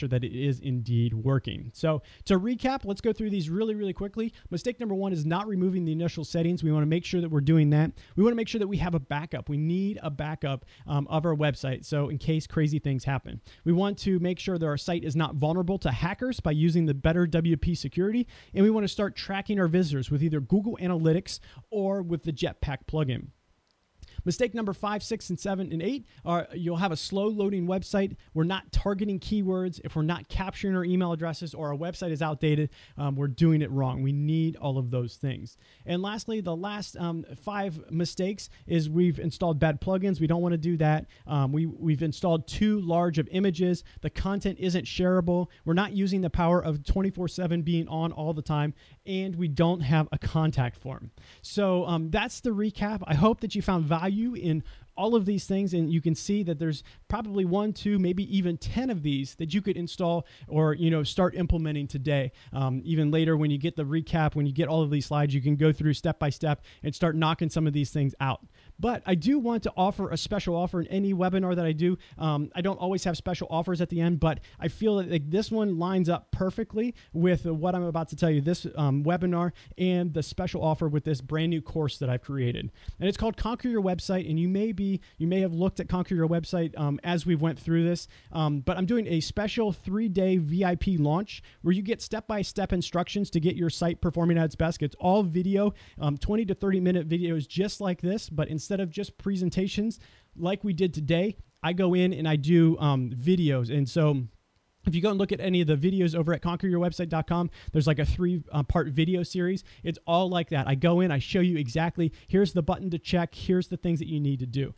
is indeed working. So to recap, let's go through these really, really quickly. Mistake number one is not removing the initial settings. We want to make sure that we're doing that. We want to make sure that we have a backup. We need a backup of our website, so in case crazy things happen. We want to make sure that our site is not vulnerable to hackers by using the Better WP security, and we want to start tracking our visitors with either Google Analytics or with the Jetpack plugin. Mistake number 5, 6, and 7, and 8 are you'll have a slow loading website. We're not targeting keywords. If we're not capturing our email addresses or our website is outdated, we're doing it wrong. We need all of those things. And lastly, the last 5 mistakes is we've installed bad plugins. We don't want to do that. We've installed too large of images. The content isn't shareable. We're not using the power of 24/7 being on all the time, and we don't have a contact form. So that's the recap. I hope that you found value in all of these things, and you can see that there's probably 1, 2, maybe even 10 of these that you could install or start implementing today. Even later, when you get the recap, when you get all of these slides, you can go through step by step and start knocking some of these things out. But I do want to offer a special offer in any webinar that I do. I don't always have special offers at the end, but I feel that this one lines up perfectly with what I'm about to tell you, this webinar and the special offer with this brand new course that I've created. And it's called Conquer Your Website, and you may have looked at Conquer Your Website as we went through this, but I'm doing a special 3-day VIP launch where you get step-by-step instructions to get your site performing at its best. It's all video, 20 to 30-minute videos just like this, but instead of just presentations like we did today, I go in and I do videos. And so if you go and look at any of the videos over at conqueryourwebsite.com, there's like a 3-part video series. It's all like that. I go in, I show you exactly, here's the button to check, here's the things that you need to do.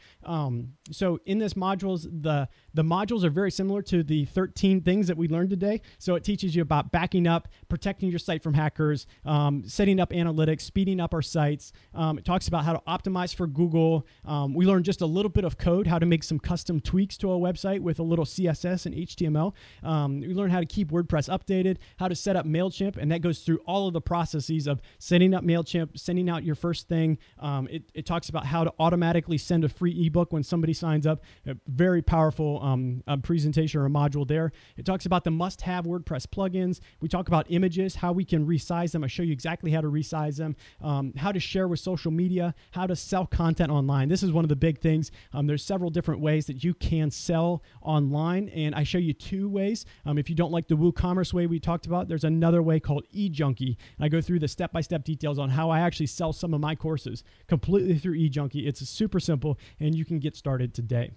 So in this modules, the modules are very similar to the 13 things that we learned today. So it teaches you about backing up, protecting your site from hackers, setting up analytics, speeding up our sites. It talks about how to optimize for Google. We learned just a little bit of code, how to make some custom tweaks to a website with a little CSS and HTML. We learn how to keep WordPress updated, how to set up MailChimp, and that goes through all of the processes of setting up MailChimp, sending out your first thing. It talks about how to automatically send a free ebook when somebody signs up. A very powerful presentation or a module there. It talks about the must-have WordPress plugins. We talk about images, how we can resize them. I show you exactly how to resize them, how to share with social media, how to sell content online. This is one of the big things. There's several different ways that you can sell online, and I show you 2 ways. If you don't like the WooCommerce way we talked about, there's another way called eJunkie. I go through the step-by-step details on how I actually sell some of my courses completely through eJunkie. It's super simple, and you can get started today.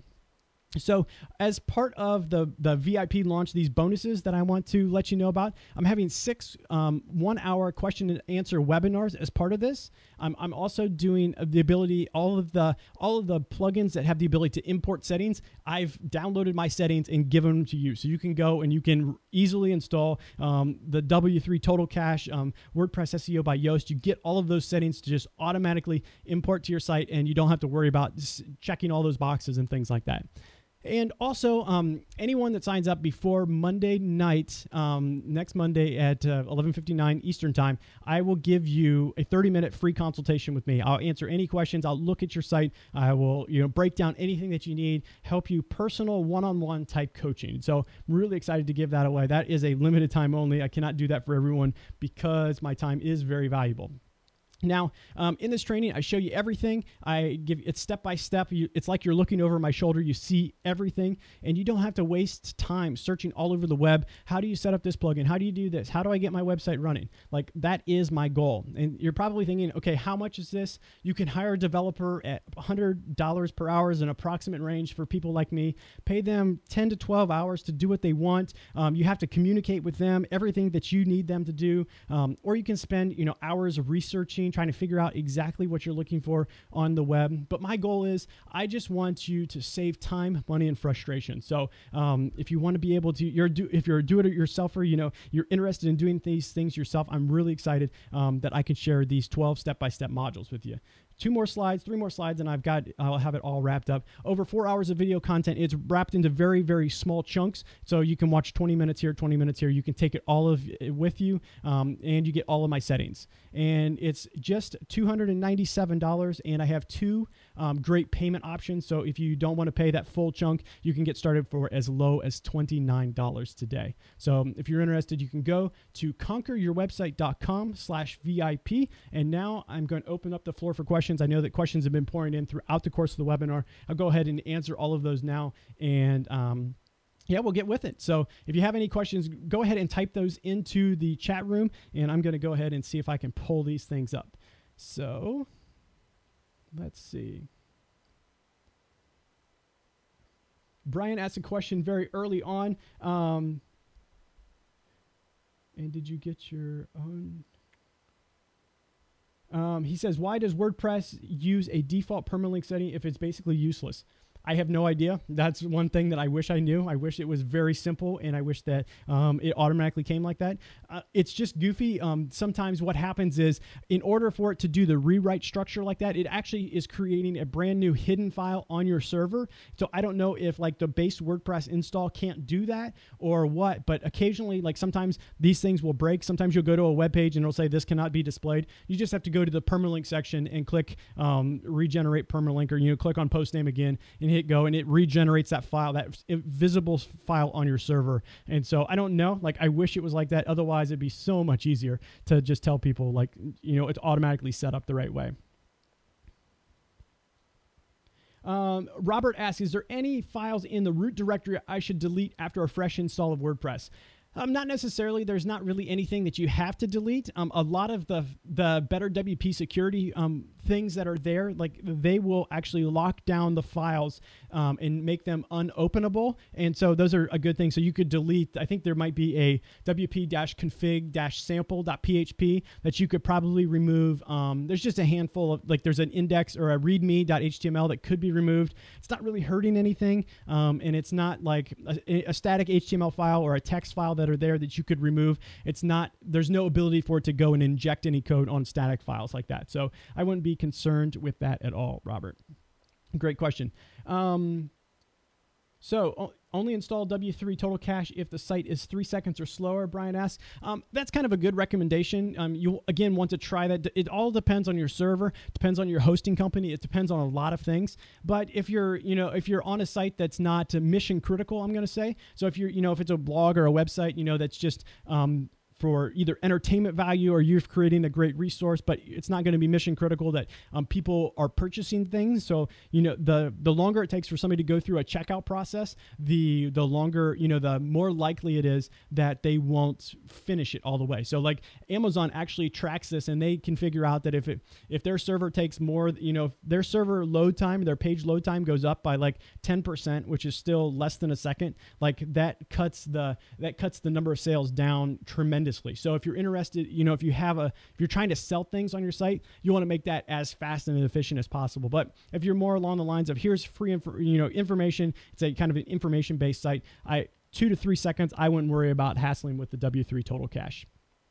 So as part of the VIP launch, these bonuses that I want to let you know about, I'm having 6 1-hour question and answer webinars as part of this. I'm also doing the ability, all of the plugins that have the ability to import settings. I've downloaded my settings and given them to you. So you can go and you can easily install the W3 Total Cache, WordPress SEO by Yoast. You get all of those settings to just automatically import to your site, and you don't have to worry about checking all those boxes and things like that. And also, anyone that signs up before Monday night, next Monday at 11:59 Eastern Time, I will give you a 30-minute free consultation with me. I'll answer any questions. I'll look at your site. I will, break down anything that you need, help you personal one-on-one type coaching. So I'm really excited to give that away. That is a limited time only. I cannot do that for everyone because my time is very valuable. Now, in this training, I show you everything. I give it's step by step. It's like you're looking over my shoulder. You see everything, and you don't have to waste time searching all over the web. How do you set up this plugin? How do you do this? How do I get my website running? Like, that is my goal. And you're probably thinking, okay, how much is this? You can hire a developer at $100 per hour is an approximate range for people like me. Pay them 10 to 12 hours to do what they want. You have to communicate with them, everything that you need them to do. Or you can spend, hours researching, trying to figure out exactly what you're looking for on the web. But my goal is I just want you to save time, money, and frustration. So if you want to be able to, if you're a do-it-yourselfer, you're interested in doing these things yourself, I'm really excited that I can share these 12 step-by-step modules with you. 3 more slides, and I'll have it all wrapped up. Over 4 hours of video content. It's wrapped into very, very small chunks. So you can watch 20 minutes here, 20 minutes here. You can take it all of it with you, and you get all of my settings. And it's just $297, and I have 2 great payment options. So if you don't want to pay that full chunk, you can get started for as low as $29 today. So if you're interested, you can go to conqueryourwebsite.com/VIP. And now I'm going to open up the floor for questions. I know that questions have been pouring in throughout the course of the webinar. I'll go ahead and answer all of those now. And yeah, we'll get with it. So if you have any questions, go ahead and type those into the chat room, and I'm going to go ahead and see if I can pull these things up. So let's see. Brian asked a question very early on. And did you get your own? He says, why does WordPress use a default permalink setting if it's basically useless? I have no idea. That's one thing that I wish I knew. I wish it was very simple, and I wish that it automatically came like that. It's just goofy. Sometimes what happens is, in order for it to do the rewrite structure like that, it actually is creating a brand new hidden file on your server. So I don't know if like the base WordPress install can't do that or what, but occasionally, like sometimes these things will break. Sometimes you'll go to a web page and it'll say this cannot be displayed. You just have to go to the permalink section and click regenerate permalink, or click on post name again and hit go, and it regenerates that file, that visible file on your server. And so I don't know, like I wish it was like that. Otherwise it'd be so much easier to just tell people like, it's automatically set up the right way. Robert asks, is there any files in the root directory I should delete after a fresh install of WordPress? Not necessarily. There's not really anything that you have to delete. A lot of the better WP security things that are there, like they will actually lock down the files and make them unopenable. And so those are a good thing. So you could delete, I think there might be a wp-config-sample.php that you could probably remove. There's just a handful of, like there's an index or a readme.html that could be removed. It's not really hurting anything. And it's not like a static HTML file or a text file that are there that you could remove. There's no ability for it to go and inject any code on static files like that. So I wouldn't be concerned with that at all, Robert. Great question. So only install W3 Total Cache if the site is 3 seconds or slower, Brian asks. That's kind of a good recommendation. You'll, again, want to try that. It all depends on your server, depends on your hosting company. It depends on a lot of things. But if you're on a site that's not mission critical, I'm going to say, so if if it's a blog or a website, that's just for either entertainment value or you're creating a great resource, but it's not going to be mission critical that people are purchasing things. So, the longer it takes for somebody to go through a checkout process, the longer, the more likely it is that they won't finish it all the way. So like Amazon actually tracks this, and they can figure out that if their server takes more, if their server load time, their page load time goes up by like 10%, which is still less than a second, like that cuts the number of sales down tremendously. So if you're interested, if you're trying to sell things on your site, you want to make that as fast and efficient as possible. But if you're more along the lines of here's free information, it's a kind of an information-based site, 2 to 3 seconds, I wouldn't worry about hassling with the W3 Total Cache.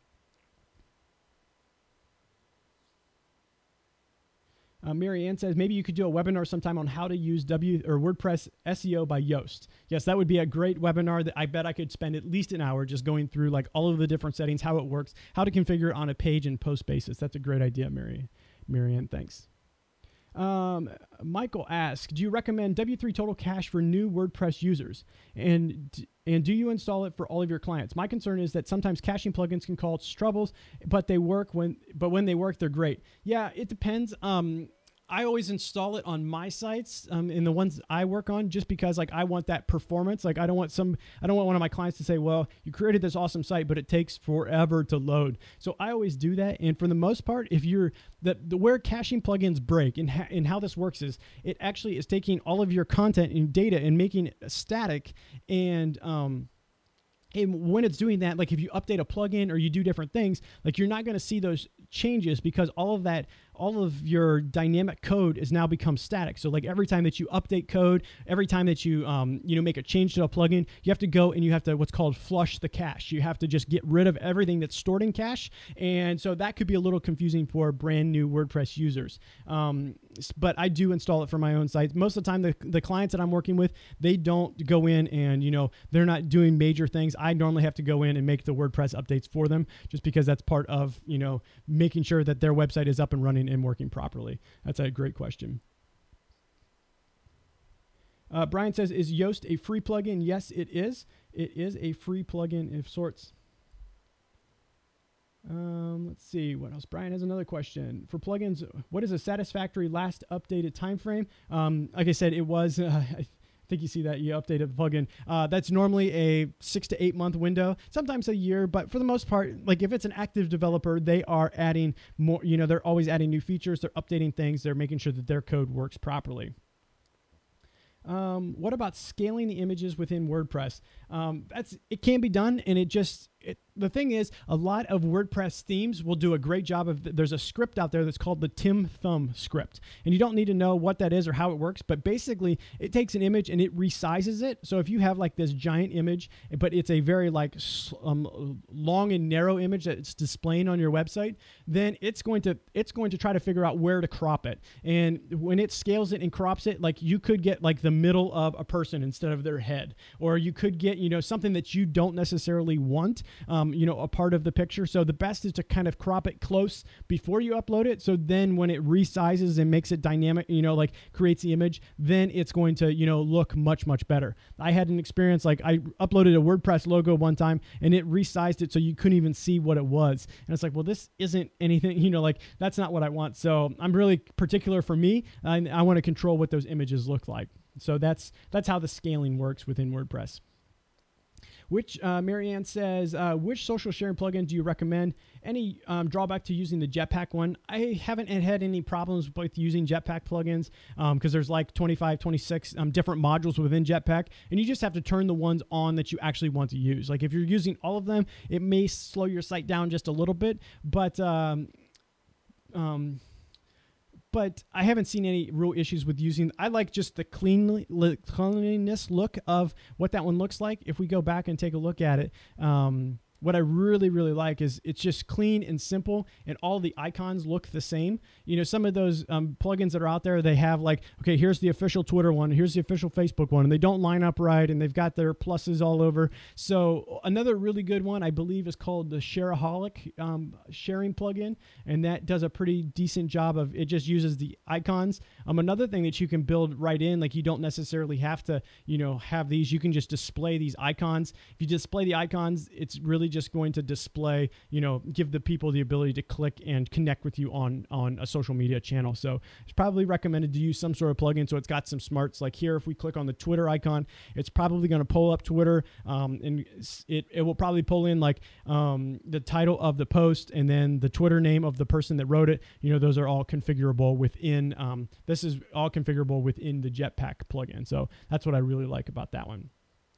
Mary Ann says, maybe you could do a webinar sometime on how to use WordPress SEO by Yoast. Yes, that would be a great webinar that I bet I could spend at least an hour just going through like all of the different settings, how it works, how to configure it on a page and post basis. That's a great idea, Mary Ann. Thanks. Michael asks, do you recommend W3 Total Cache for new WordPress users? And do you install it for all of your clients? My concern is that sometimes caching plugins can cause troubles, but when they work, they're great. Yeah, it depends. I always install it on my sites, in the ones I work on, just because like I want that performance. Like I don't want one of my clients to say, well, you created this awesome site, but it takes forever to load. So I always do that. And for the most part, if you're where caching plugins break and how this works is it actually is taking all of your content and data and making it static. And when it's doing that, like if you update a plugin or you do different things, like you're not going to see those changes because all of your dynamic code is now become static. So like every time that you update code, every time that you make a change to a plugin, you have to go and you have to what's called flush the cache. You have to just get rid of everything that's stored in cache. And so that could be a little confusing for brand new WordPress users. But I do install it for my own sites. Most of the time, the clients that I'm working with, they don't go in and, they're not doing major things. I normally have to go in and make the WordPress updates for them just because that's part of, making sure that their website is up and running and working properly. That's a great question. Brian says, is Yoast a free plugin? Yes, it is. It is a free plugin of sorts. Let's see what else. Brian has another question for plugins. What is a satisfactory last updated time frame? Like I said, it was. I think you see that you updated the plugin. That's normally a 6 to 8 month window, sometimes a year, but for the most part, like if it's an active developer, they are adding more. They're always adding new features. They're updating things. They're making sure that their code works properly. What about scaling the images within WordPress? It can be done, and the thing is, a lot of WordPress themes will do a great job of, there's a script out there that's called the Tim Thumb script. And you don't need to know what that is or how it works, but basically it takes an image and it resizes it. So if you have like this giant image, but it's a very like long and narrow image that it's displaying on your website, then it's going to try to figure out where to crop it. And when it scales it and crops it, like you could get like the middle of a person instead of their head, or you could get, something that you don't necessarily want, a part of the picture. So the best is to kind of crop it close before you upload it. So then when it resizes and makes it dynamic, like creates the image, then it's going to, look much, much better. I had an experience, like I uploaded a WordPress logo one time and it resized it so you couldn't even see what it was. And it's like, well, this isn't anything, like that's not what I want. So I'm really particular for me. I want to control what those images look like. So that's how the scaling works within WordPress. Marianne says, which social sharing plugin do you recommend? Any drawback to using the Jetpack one? I haven't had any problems with using Jetpack plugins because there's like 25, 26 different modules within Jetpack, and you just have to turn the ones on that you actually want to use. Like if you're using all of them, it may slow your site down just a little bit, but I haven't seen any real issues with using. I like just the cleanliness look of what that one looks like. If we go back and take a look at it, what I really, really like is it's just clean and simple, and all the icons look the same. Some of those plugins that are out there, they have like, okay, here's the official Twitter one, here's the official Facebook one, and they don't line up right, and they've got their pluses all over. So another really good one, I believe, is called the Shareaholic sharing plugin, and that does a pretty decent job of, it just uses the icons. Another thing that you can build right in, like you don't necessarily have to, have these. You can just display these icons. If you display the icons, it's really just going to display, give the people the ability to click and connect with you on a social media channel. So it's probably recommended to use some sort of plugin so it's got some smarts. Like here, if we click on the Twitter icon, it's probably going to pull up Twitter, and it will probably pull in like the title of the post and then the Twitter name of the person that wrote it. Those are all configurable within, this is all configurable within the Jetpack plugin. So that's what I really like about that one.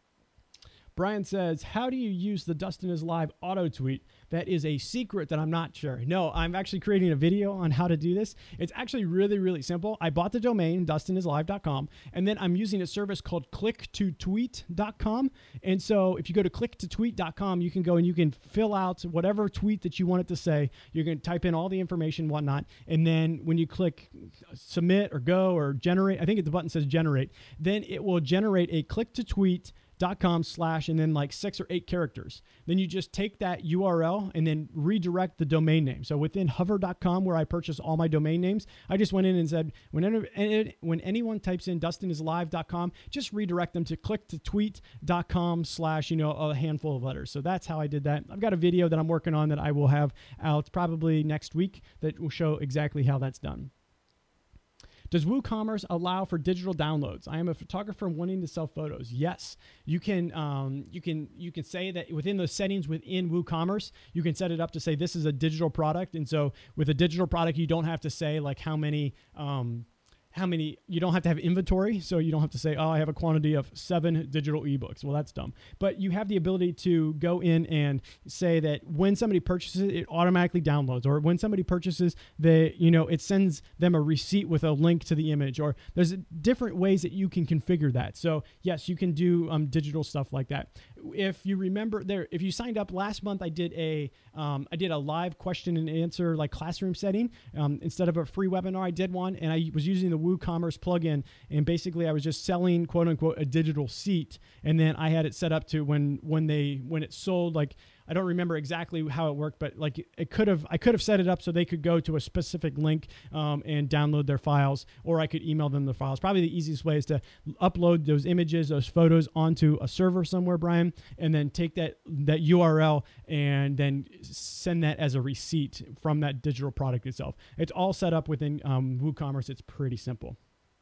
Brian says, how do you use the Dustin is Live auto tweet? That is a secret that I'm not sure. No, I'm actually creating a video on how to do this. It's actually really, really simple. I bought the domain, dustinislive.com, and then I'm using a service called clicktotweet.com. And so if you go to clicktotweet.com, you can go and you can fill out whatever tweet that you want it to say. You can type in all the information, whatnot. And then when you click submit or go or generate, I think the button says generate, then it will generate a click-to-tweet.com / and then like 6 or 8 characters. Then you just take that URL and then redirect the domain name. So within hover.com, where I purchase all my domain names, I just went in and said, when anyone types in dustinislive.com, just redirect them to clicktotweet.com / a handful of letters. So that's how I did that. I've got a video that I'm working on that I will have out probably next week that will show exactly how that's done. Does WooCommerce allow for digital downloads? I am a photographer wanting to sell photos. Yes, you can say that within the settings within WooCommerce, you can set it up to say this is a digital product. And so with a digital product, you don't have to say like how many, you don't have to have inventory. So you don't have to say, oh, I have a quantity of 7 digital ebooks. Well, that's dumb. But you have the ability to go in and say that when somebody purchases it, it automatically downloads, or when somebody purchases it sends them a receipt with a link to the image, or there's different ways that you can configure that. So yes, you can do digital stuff like that. If you remember if you signed up last month, I did a live question and answer like classroom setting. Instead of a free webinar, I did one, and I was using the WooCommerce plugin, and basically I was just selling quote unquote a digital seat, and then I had it set up to when it sold, like I don't remember exactly how it worked, but like I could have set it up so they could go to a specific link and download their files, or I could email them the files. Probably the easiest way is to upload those images, those photos onto a server somewhere, Brian, and then take that URL and then send that as a receipt from that digital product itself. It's all set up within WooCommerce. It's pretty simple.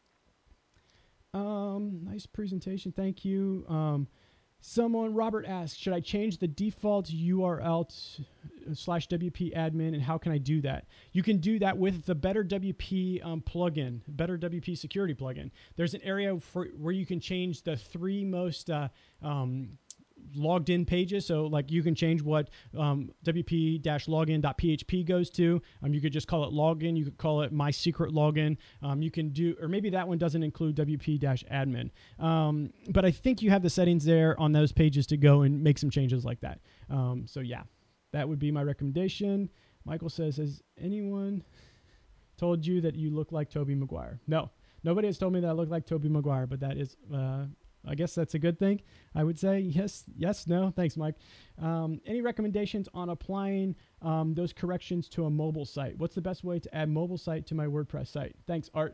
Nice presentation. Thank you. Robert asks, should I change the default URL /WP admin, and how can I do that? You can do that with the Better WP plugin, Better WP security plugin. There's an area where you can change the 3 most logged in pages. So like you can change what wp-login.php goes to. You could just call it login. You could call it my secret login. You can do, or maybe that one doesn't include wp-admin. But I think you have the settings there on those pages to go and make some changes like that. So yeah, that would be my recommendation. Michael says, has anyone told you that you look like Tobey Maguire? No, nobody has told me that I look like Tobey Maguire, but that is, I guess that's a good thing. I would say yes, no. Thanks, Mike. Any recommendations on applying those corrections to a mobile site? What's the best way to add mobile site to my WordPress site? Thanks, Art.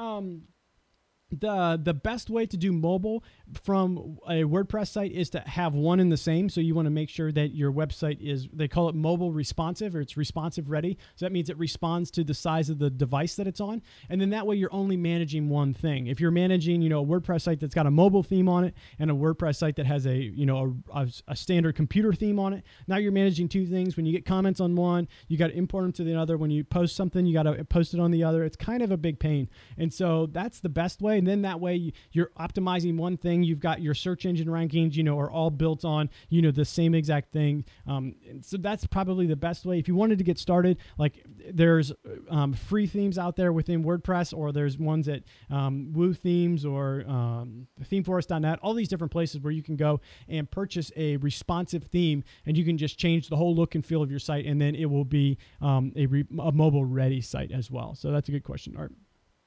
The best way to do mobile from a WordPress site is to have one and the same. So you want to make sure that your website is, they call it mobile responsive, or it's responsive ready. So that means it responds to the size of the device that it's on. And then that way you're only managing one thing. If you're managing, a WordPress site that's got a mobile theme on it and a WordPress site that has a standard computer theme on it, now you're managing 2 things. When you get comments on one, you got to import them to the other. When you post something, you got to post it on the other. It's kind of a big pain. And so that's the best way. And then that way you're optimizing one thing. You've got your search engine rankings, are all built on, the same exact thing. And so that's probably the best way. If you wanted to get started, like there's free themes out there within WordPress, or there's ones at Woo Themes or themeforest.net, all these different places where you can go and purchase a responsive theme, and you can just change the whole look and feel of your site, and then it will be a mobile ready site as well. So that's a good question, Art.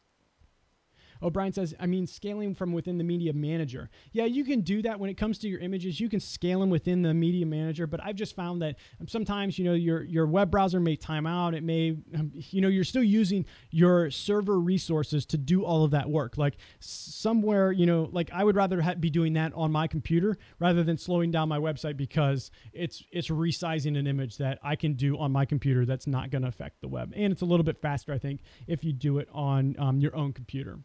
Oh, Brian says, scaling from within the Media Manager. Yeah, you can do that when it comes to your images. You can scale them within the Media Manager, but I've just found that sometimes, your web browser may time out. It may, you're still using your server resources to do all of that work. Like somewhere, like I would rather be doing that on my computer rather than slowing down my website, because it's resizing an image that I can do on my computer that's not going to affect the web. And it's a little bit faster, I think, if you do it on your own computer.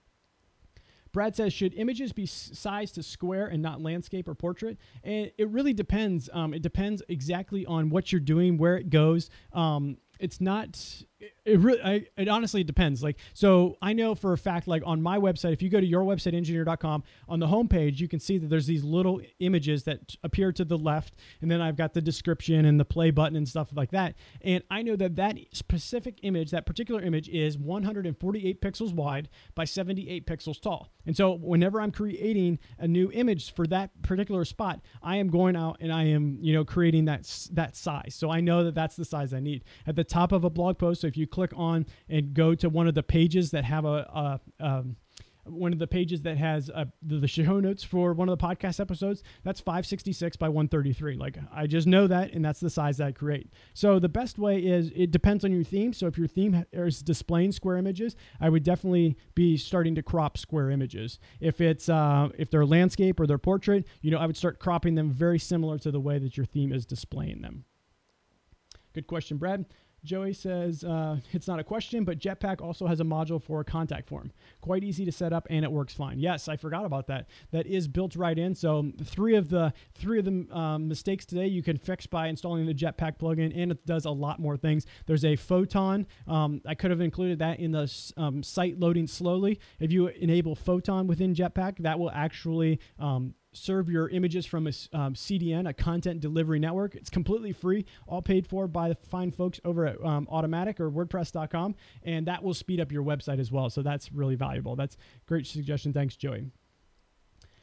Brad says, should images be sized to square and not landscape or portrait? And it really depends. It depends exactly on what you're doing, where it goes. It's not, it honestly depends. Like, so I know for a fact, like on my website, if you go to yourwebsiteengineer.com, on the homepage, you can see that there's these little images that appear to the left. And then I've got the description and the play button and stuff like that. And I know that that specific image, that particular image, is 148 pixels wide by 78 pixels tall. And so whenever I'm creating a new image for that particular spot, I am going out and I am, creating that size. So I know that that's the size I need. At the top of a blog post, so if you click on and go to one of the pages that have one of the pages that has the show notes for one of the podcast episodes, that's 566 by 133. Like, I just know that, and that's the size that I create. So the best way is, it depends on your theme. So if your theme is displaying square images, I would definitely be starting to crop square images. If it's if they're landscape or they're portrait, I would start cropping them very similar to the way that your theme is displaying them. Good question, Brad. Joey says, it's not a question, but Jetpack also has a module for a contact form. Quite easy to set up, and it works fine. Yes, I forgot about that. That is built right in. So three of the mistakes today you can fix by installing the Jetpack plugin, and it does a lot more things. There's a Photon. I could have included that in the site loading slowly. If you enable Photon within Jetpack, that will actually serve your images from a CDN, a content delivery network. It's completely free, all paid for by the fine folks over at Automatic or WordPress.com, and that will speed up your website as well. So that's really valuable. That's a great suggestion. Thanks, Joey.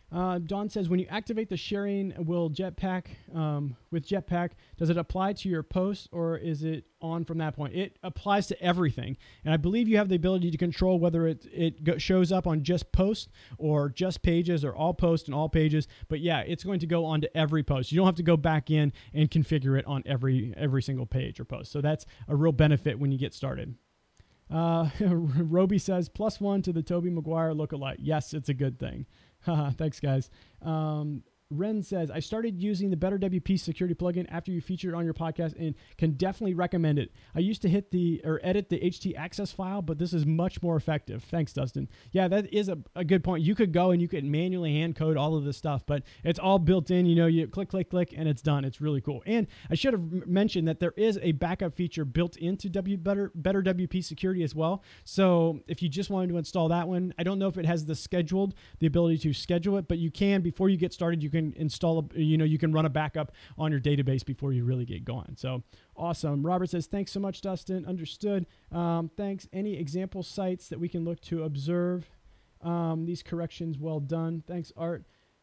Don says, when you activate the sharing will Jetpack with Jetpack, does it apply to your posts or is it on from that point? It applies to everything. And I believe you have the ability to control whether it shows up on just posts or just pages or all posts and all pages. But yeah, it's going to go onto every post. You don't have to go back in and configure it on every single page or post. So that's a real benefit when you get started. Roby says, +1 to the Tobey Maguire lookalike. Yes, it's a good thing. Thanks, guys. Ren says, I started using the Better WP security plugin after you featured it on your podcast and can definitely recommend it. I used to edit the HT access file, but this is much more effective. Thanks, Dustin. Yeah, that is a good point. You could go and you could manually hand code all of this stuff, but it's all built in. You click, and it's done. It's really cool. And I should have mentioned that there is a backup feature built into Better WP security as well. So if you just wanted to install that one, I don't know if it has the ability to schedule it, but you can, before you get started, you can install you can run a backup on your database before you really get going. So awesome. Robert says, thanks so much, Dustin. Understood. Thanks. Any example sites that we can look to observe these corrections? Well done. Thanks, Art.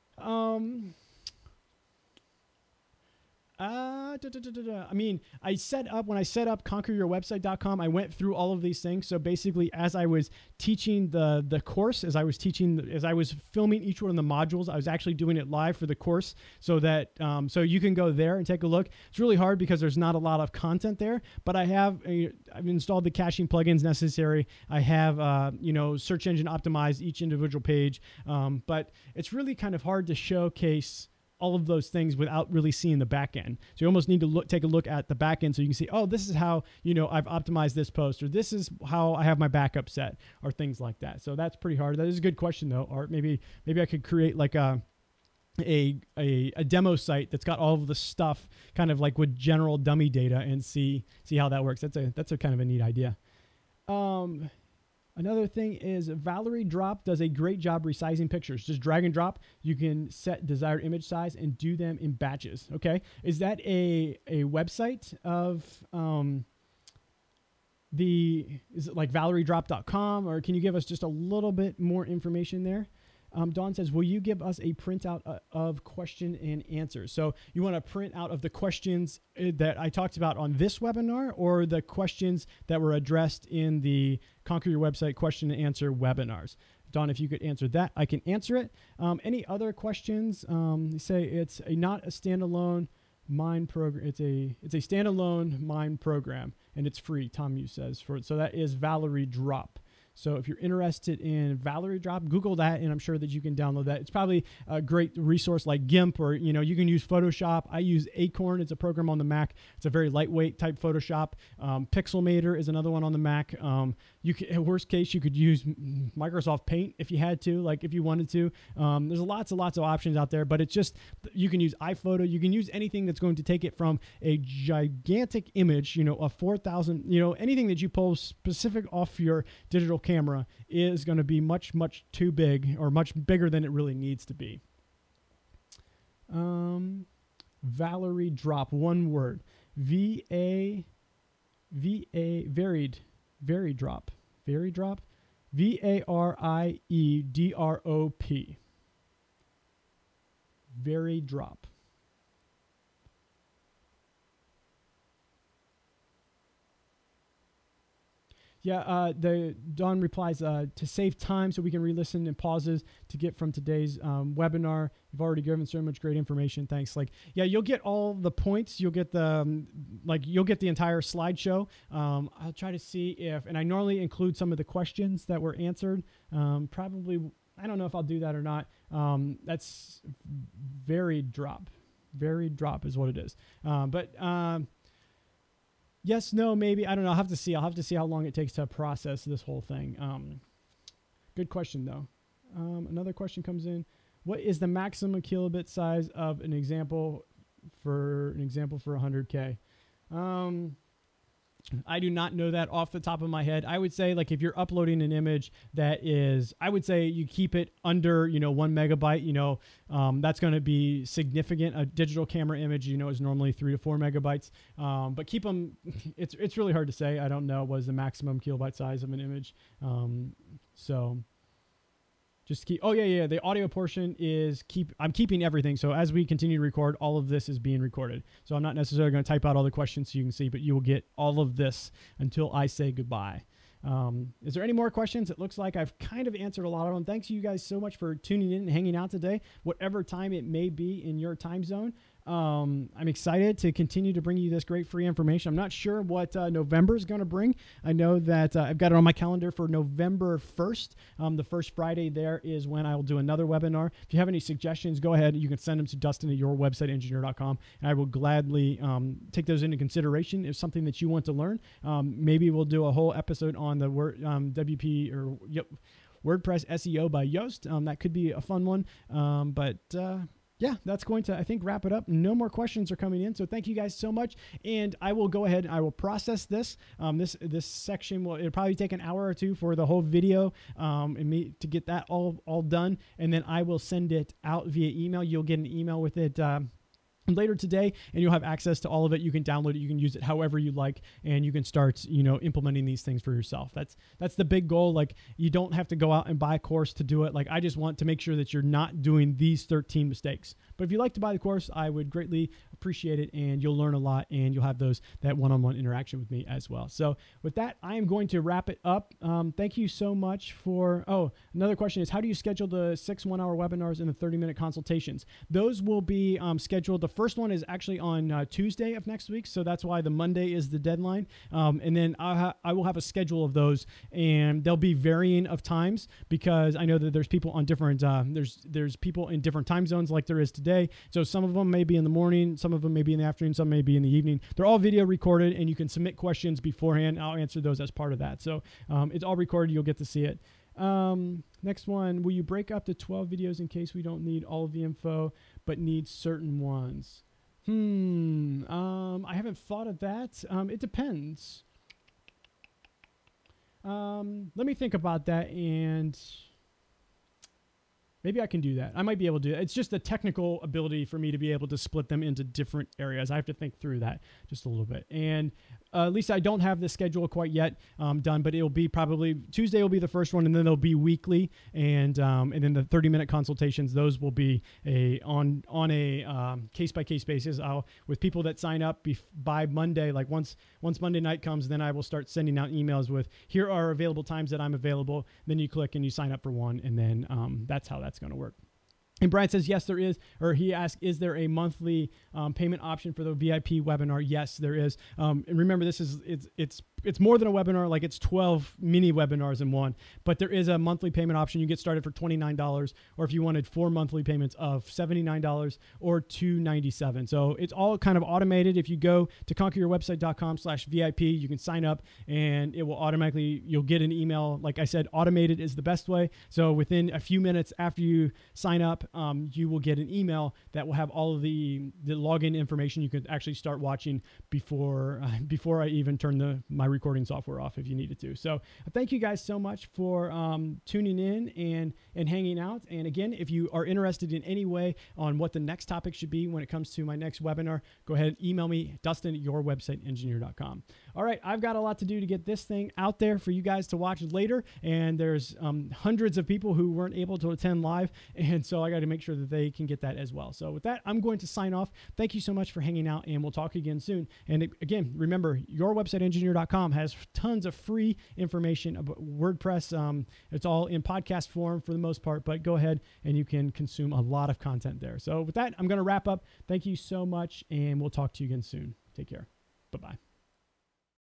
I mean, when I set up conqueryourwebsite.com, I went through all of these things. So basically, as I was teaching the course, as I was filming each one of the modules, I was actually doing it live for the course so that, so you can go there and take a look. It's really hard because there's not a lot of content there, but I've installed the caching plugins necessary. I have, search engine optimized each individual page. But it's really kind of hard to showcase all of those things without really seeing the back end. So you almost need to take a look at the back end so you can see, oh, this is how, I've optimized this post, or this is how I have my backup set, or things like that. So that's pretty hard. That is a good question though, Art. Maybe I could create like a demo site that's got all of the stuff kind of like with general dummy data and see how that works. That's a kind of a neat idea. Another thing is Valerie Drop does a great job resizing pictures. Just drag and drop. You can set desired image size and do them in batches. Okay. Is that a website of is it like valeriedrop.com, or can you give us just a little bit more information there? Dawn says, will you give us a printout of question and answers? So you want to print out of the questions that I talked about on this webinar, or the questions that were addressed in the Conquer Your Website question and answer webinars? Dawn, if you could answer that, I can answer it. Any other questions? You say it's not a standalone Mind program. It's a standalone Mind program, and it's free. Tom Yu says for it. So that is Valerie Drop. So if you're interested in Valerie Drop, Google that, and I'm sure that you can download that. It's probably a great resource like GIMP, or you can use Photoshop. I use Acorn. It's a program on the Mac. It's a very lightweight type Photoshop. Pixelmator is another one on the Mac. Worst case, you could use Microsoft Paint if you had to, like if you wanted to. There's lots of options out there, but it's just, you can use iPhoto. You can use anything that's going to take it from a gigantic image, a 4,000, anything that you pull specific off your digital camera is going to be much too big, or much bigger than it really needs to be. Valerie Drop, one word. Varied Drop. Very Drop. VARIEDROP. Very Drop. Yeah, the Dawn replies, to save time so we can re-listen and pauses to get from today's webinar. You've already given so much great information. Thanks. You'll get all the points. You'll get the entire slideshow. I'll try to see and I normally include some of the questions that were answered. Probably, I don't know if I'll do that or not. That's Varied Drop. Varied Drop is what it is. Yes, no, maybe. I don't know. I'll have to see how long it takes to process this whole thing. Good question, though. Another question comes in. What is the maximum kilobit size of an example for 100K? I do not know that off the top of my head. I would say, if you're uploading an image I would say you keep it under, 1 megabyte. That's going to be significant. A digital camera image, is normally 3 to 4 megabytes. But keep them. It's really hard to say. I don't know what is the maximum kilobyte size of an image. So Just keep. Oh yeah. The audio portion is I'm keeping everything. So as we continue to record, all of this is being recorded. So I'm not necessarily going to type out all the questions so you can see, but you will get all of this until I say goodbye. Is there any more questions? It looks like I've kind of answered a lot of them. Thanks you guys so much for tuning in and hanging out today, whatever time it may be in your time zone. I'm excited to continue to bring you this great free information. I'm not sure what November is going to bring. I know that I've got it on my calendar for November 1st. The first Friday there is when I will do another webinar. If you have any suggestions, go ahead. You can send them to Dustin at yourwebsiteengineer.com, and I will gladly take those into consideration if something that you want to learn. Maybe we'll do a whole episode on the WP or WordPress SEO by Yoast. That could be a fun one. Yeah, that's going to, I think, wrap it up. No more questions are coming in. So thank you guys so much. And I will go ahead and I will process this. This section it'll probably take an hour or two for the whole video and me to get that all done. And then I will send it out via email. You'll get an email with it later today, and you'll have access to all of it. You can download it, you can use it however you like, and you can start, implementing these things for yourself. That's the big goal. Like, you don't have to go out and buy a course to do it. Like, I just want to make sure that you're not doing these 13 mistakes. But if you'd like to buy the course, I would greatly appreciate it, and you'll learn a lot, and you'll have that one-on-one interaction with me as well. So with that, I am going to wrap it up. Thank you so much for, another question is, how do you schedule the 6 1-hour webinars and the 30-minute consultations? Those will be scheduled. The first one is actually on Tuesday of next week, so that's why the Monday is the deadline. And then I will have a schedule of those, and they'll be varying of times because I know that there's people on different there's people in different time zones like there is today. So some of them may be in the morning, some of them may be in the afternoon, some may be in the evening. They're all video recorded, and you can submit questions beforehand. I'll answer those as part of that. So it's all recorded. You'll get to see it. Next one, will you break up the 12 videos in case we don't need all of the info, but need certain ones? I haven't thought of that. It depends. Let me think about that, and maybe I can do that. I might be able to do that. It's just a technical ability for me to be able to split them into different areas. I have to think through that just a little bit. And at least I don't have the schedule quite yet done, but it'll be probably Tuesday will be the first one, and then they'll be weekly. And then the 30-minute consultations, those will be on a case-by-case basis. With people that sign up by Monday, like once Monday night comes, then I will start sending out emails with, here are available times that I'm available. Then you click and you sign up for one, and then that's how that's going to work. And Brian says, yes, there is, or he asked, is there a monthly payment option for the VIP webinar? Yes, there is. And remember, it's more than a webinar, like it's 12 mini webinars in one, but there is a monthly payment option. You get started for $29, or if you wanted 4 monthly payments of $79 or $297. So it's all kind of automated. If you go to conqueryourwebsite.com/VIP, you can sign up and it will automatically, you'll get an email. Like I said, automated is the best way. So within a few minutes after you sign up, you will get an email that will have all of the login information. You could actually start watching before I even turn my recording software off if you needed to. So thank you guys so much for tuning in and hanging out. And again, if you are interested in any way on what the next topic should be when it comes to my next webinar, go ahead and email me, Dustin at yourwebsiteengineer.com. All right, I've got a lot to do to get this thing out there for you guys to watch later. And there's hundreds of people who weren't able to attend live. And so I got to make sure that they can get that as well. So with that, I'm going to sign off. Thank you so much for hanging out, and we'll talk again soon. And again, remember, yourwebsiteengineer.com has tons of free information about WordPress. It's all in podcast form for the most part, but go ahead and you can consume a lot of content there. So with that, I'm going to wrap up. Thank you so much, and we'll talk to you again soon. Take care. Bye-bye.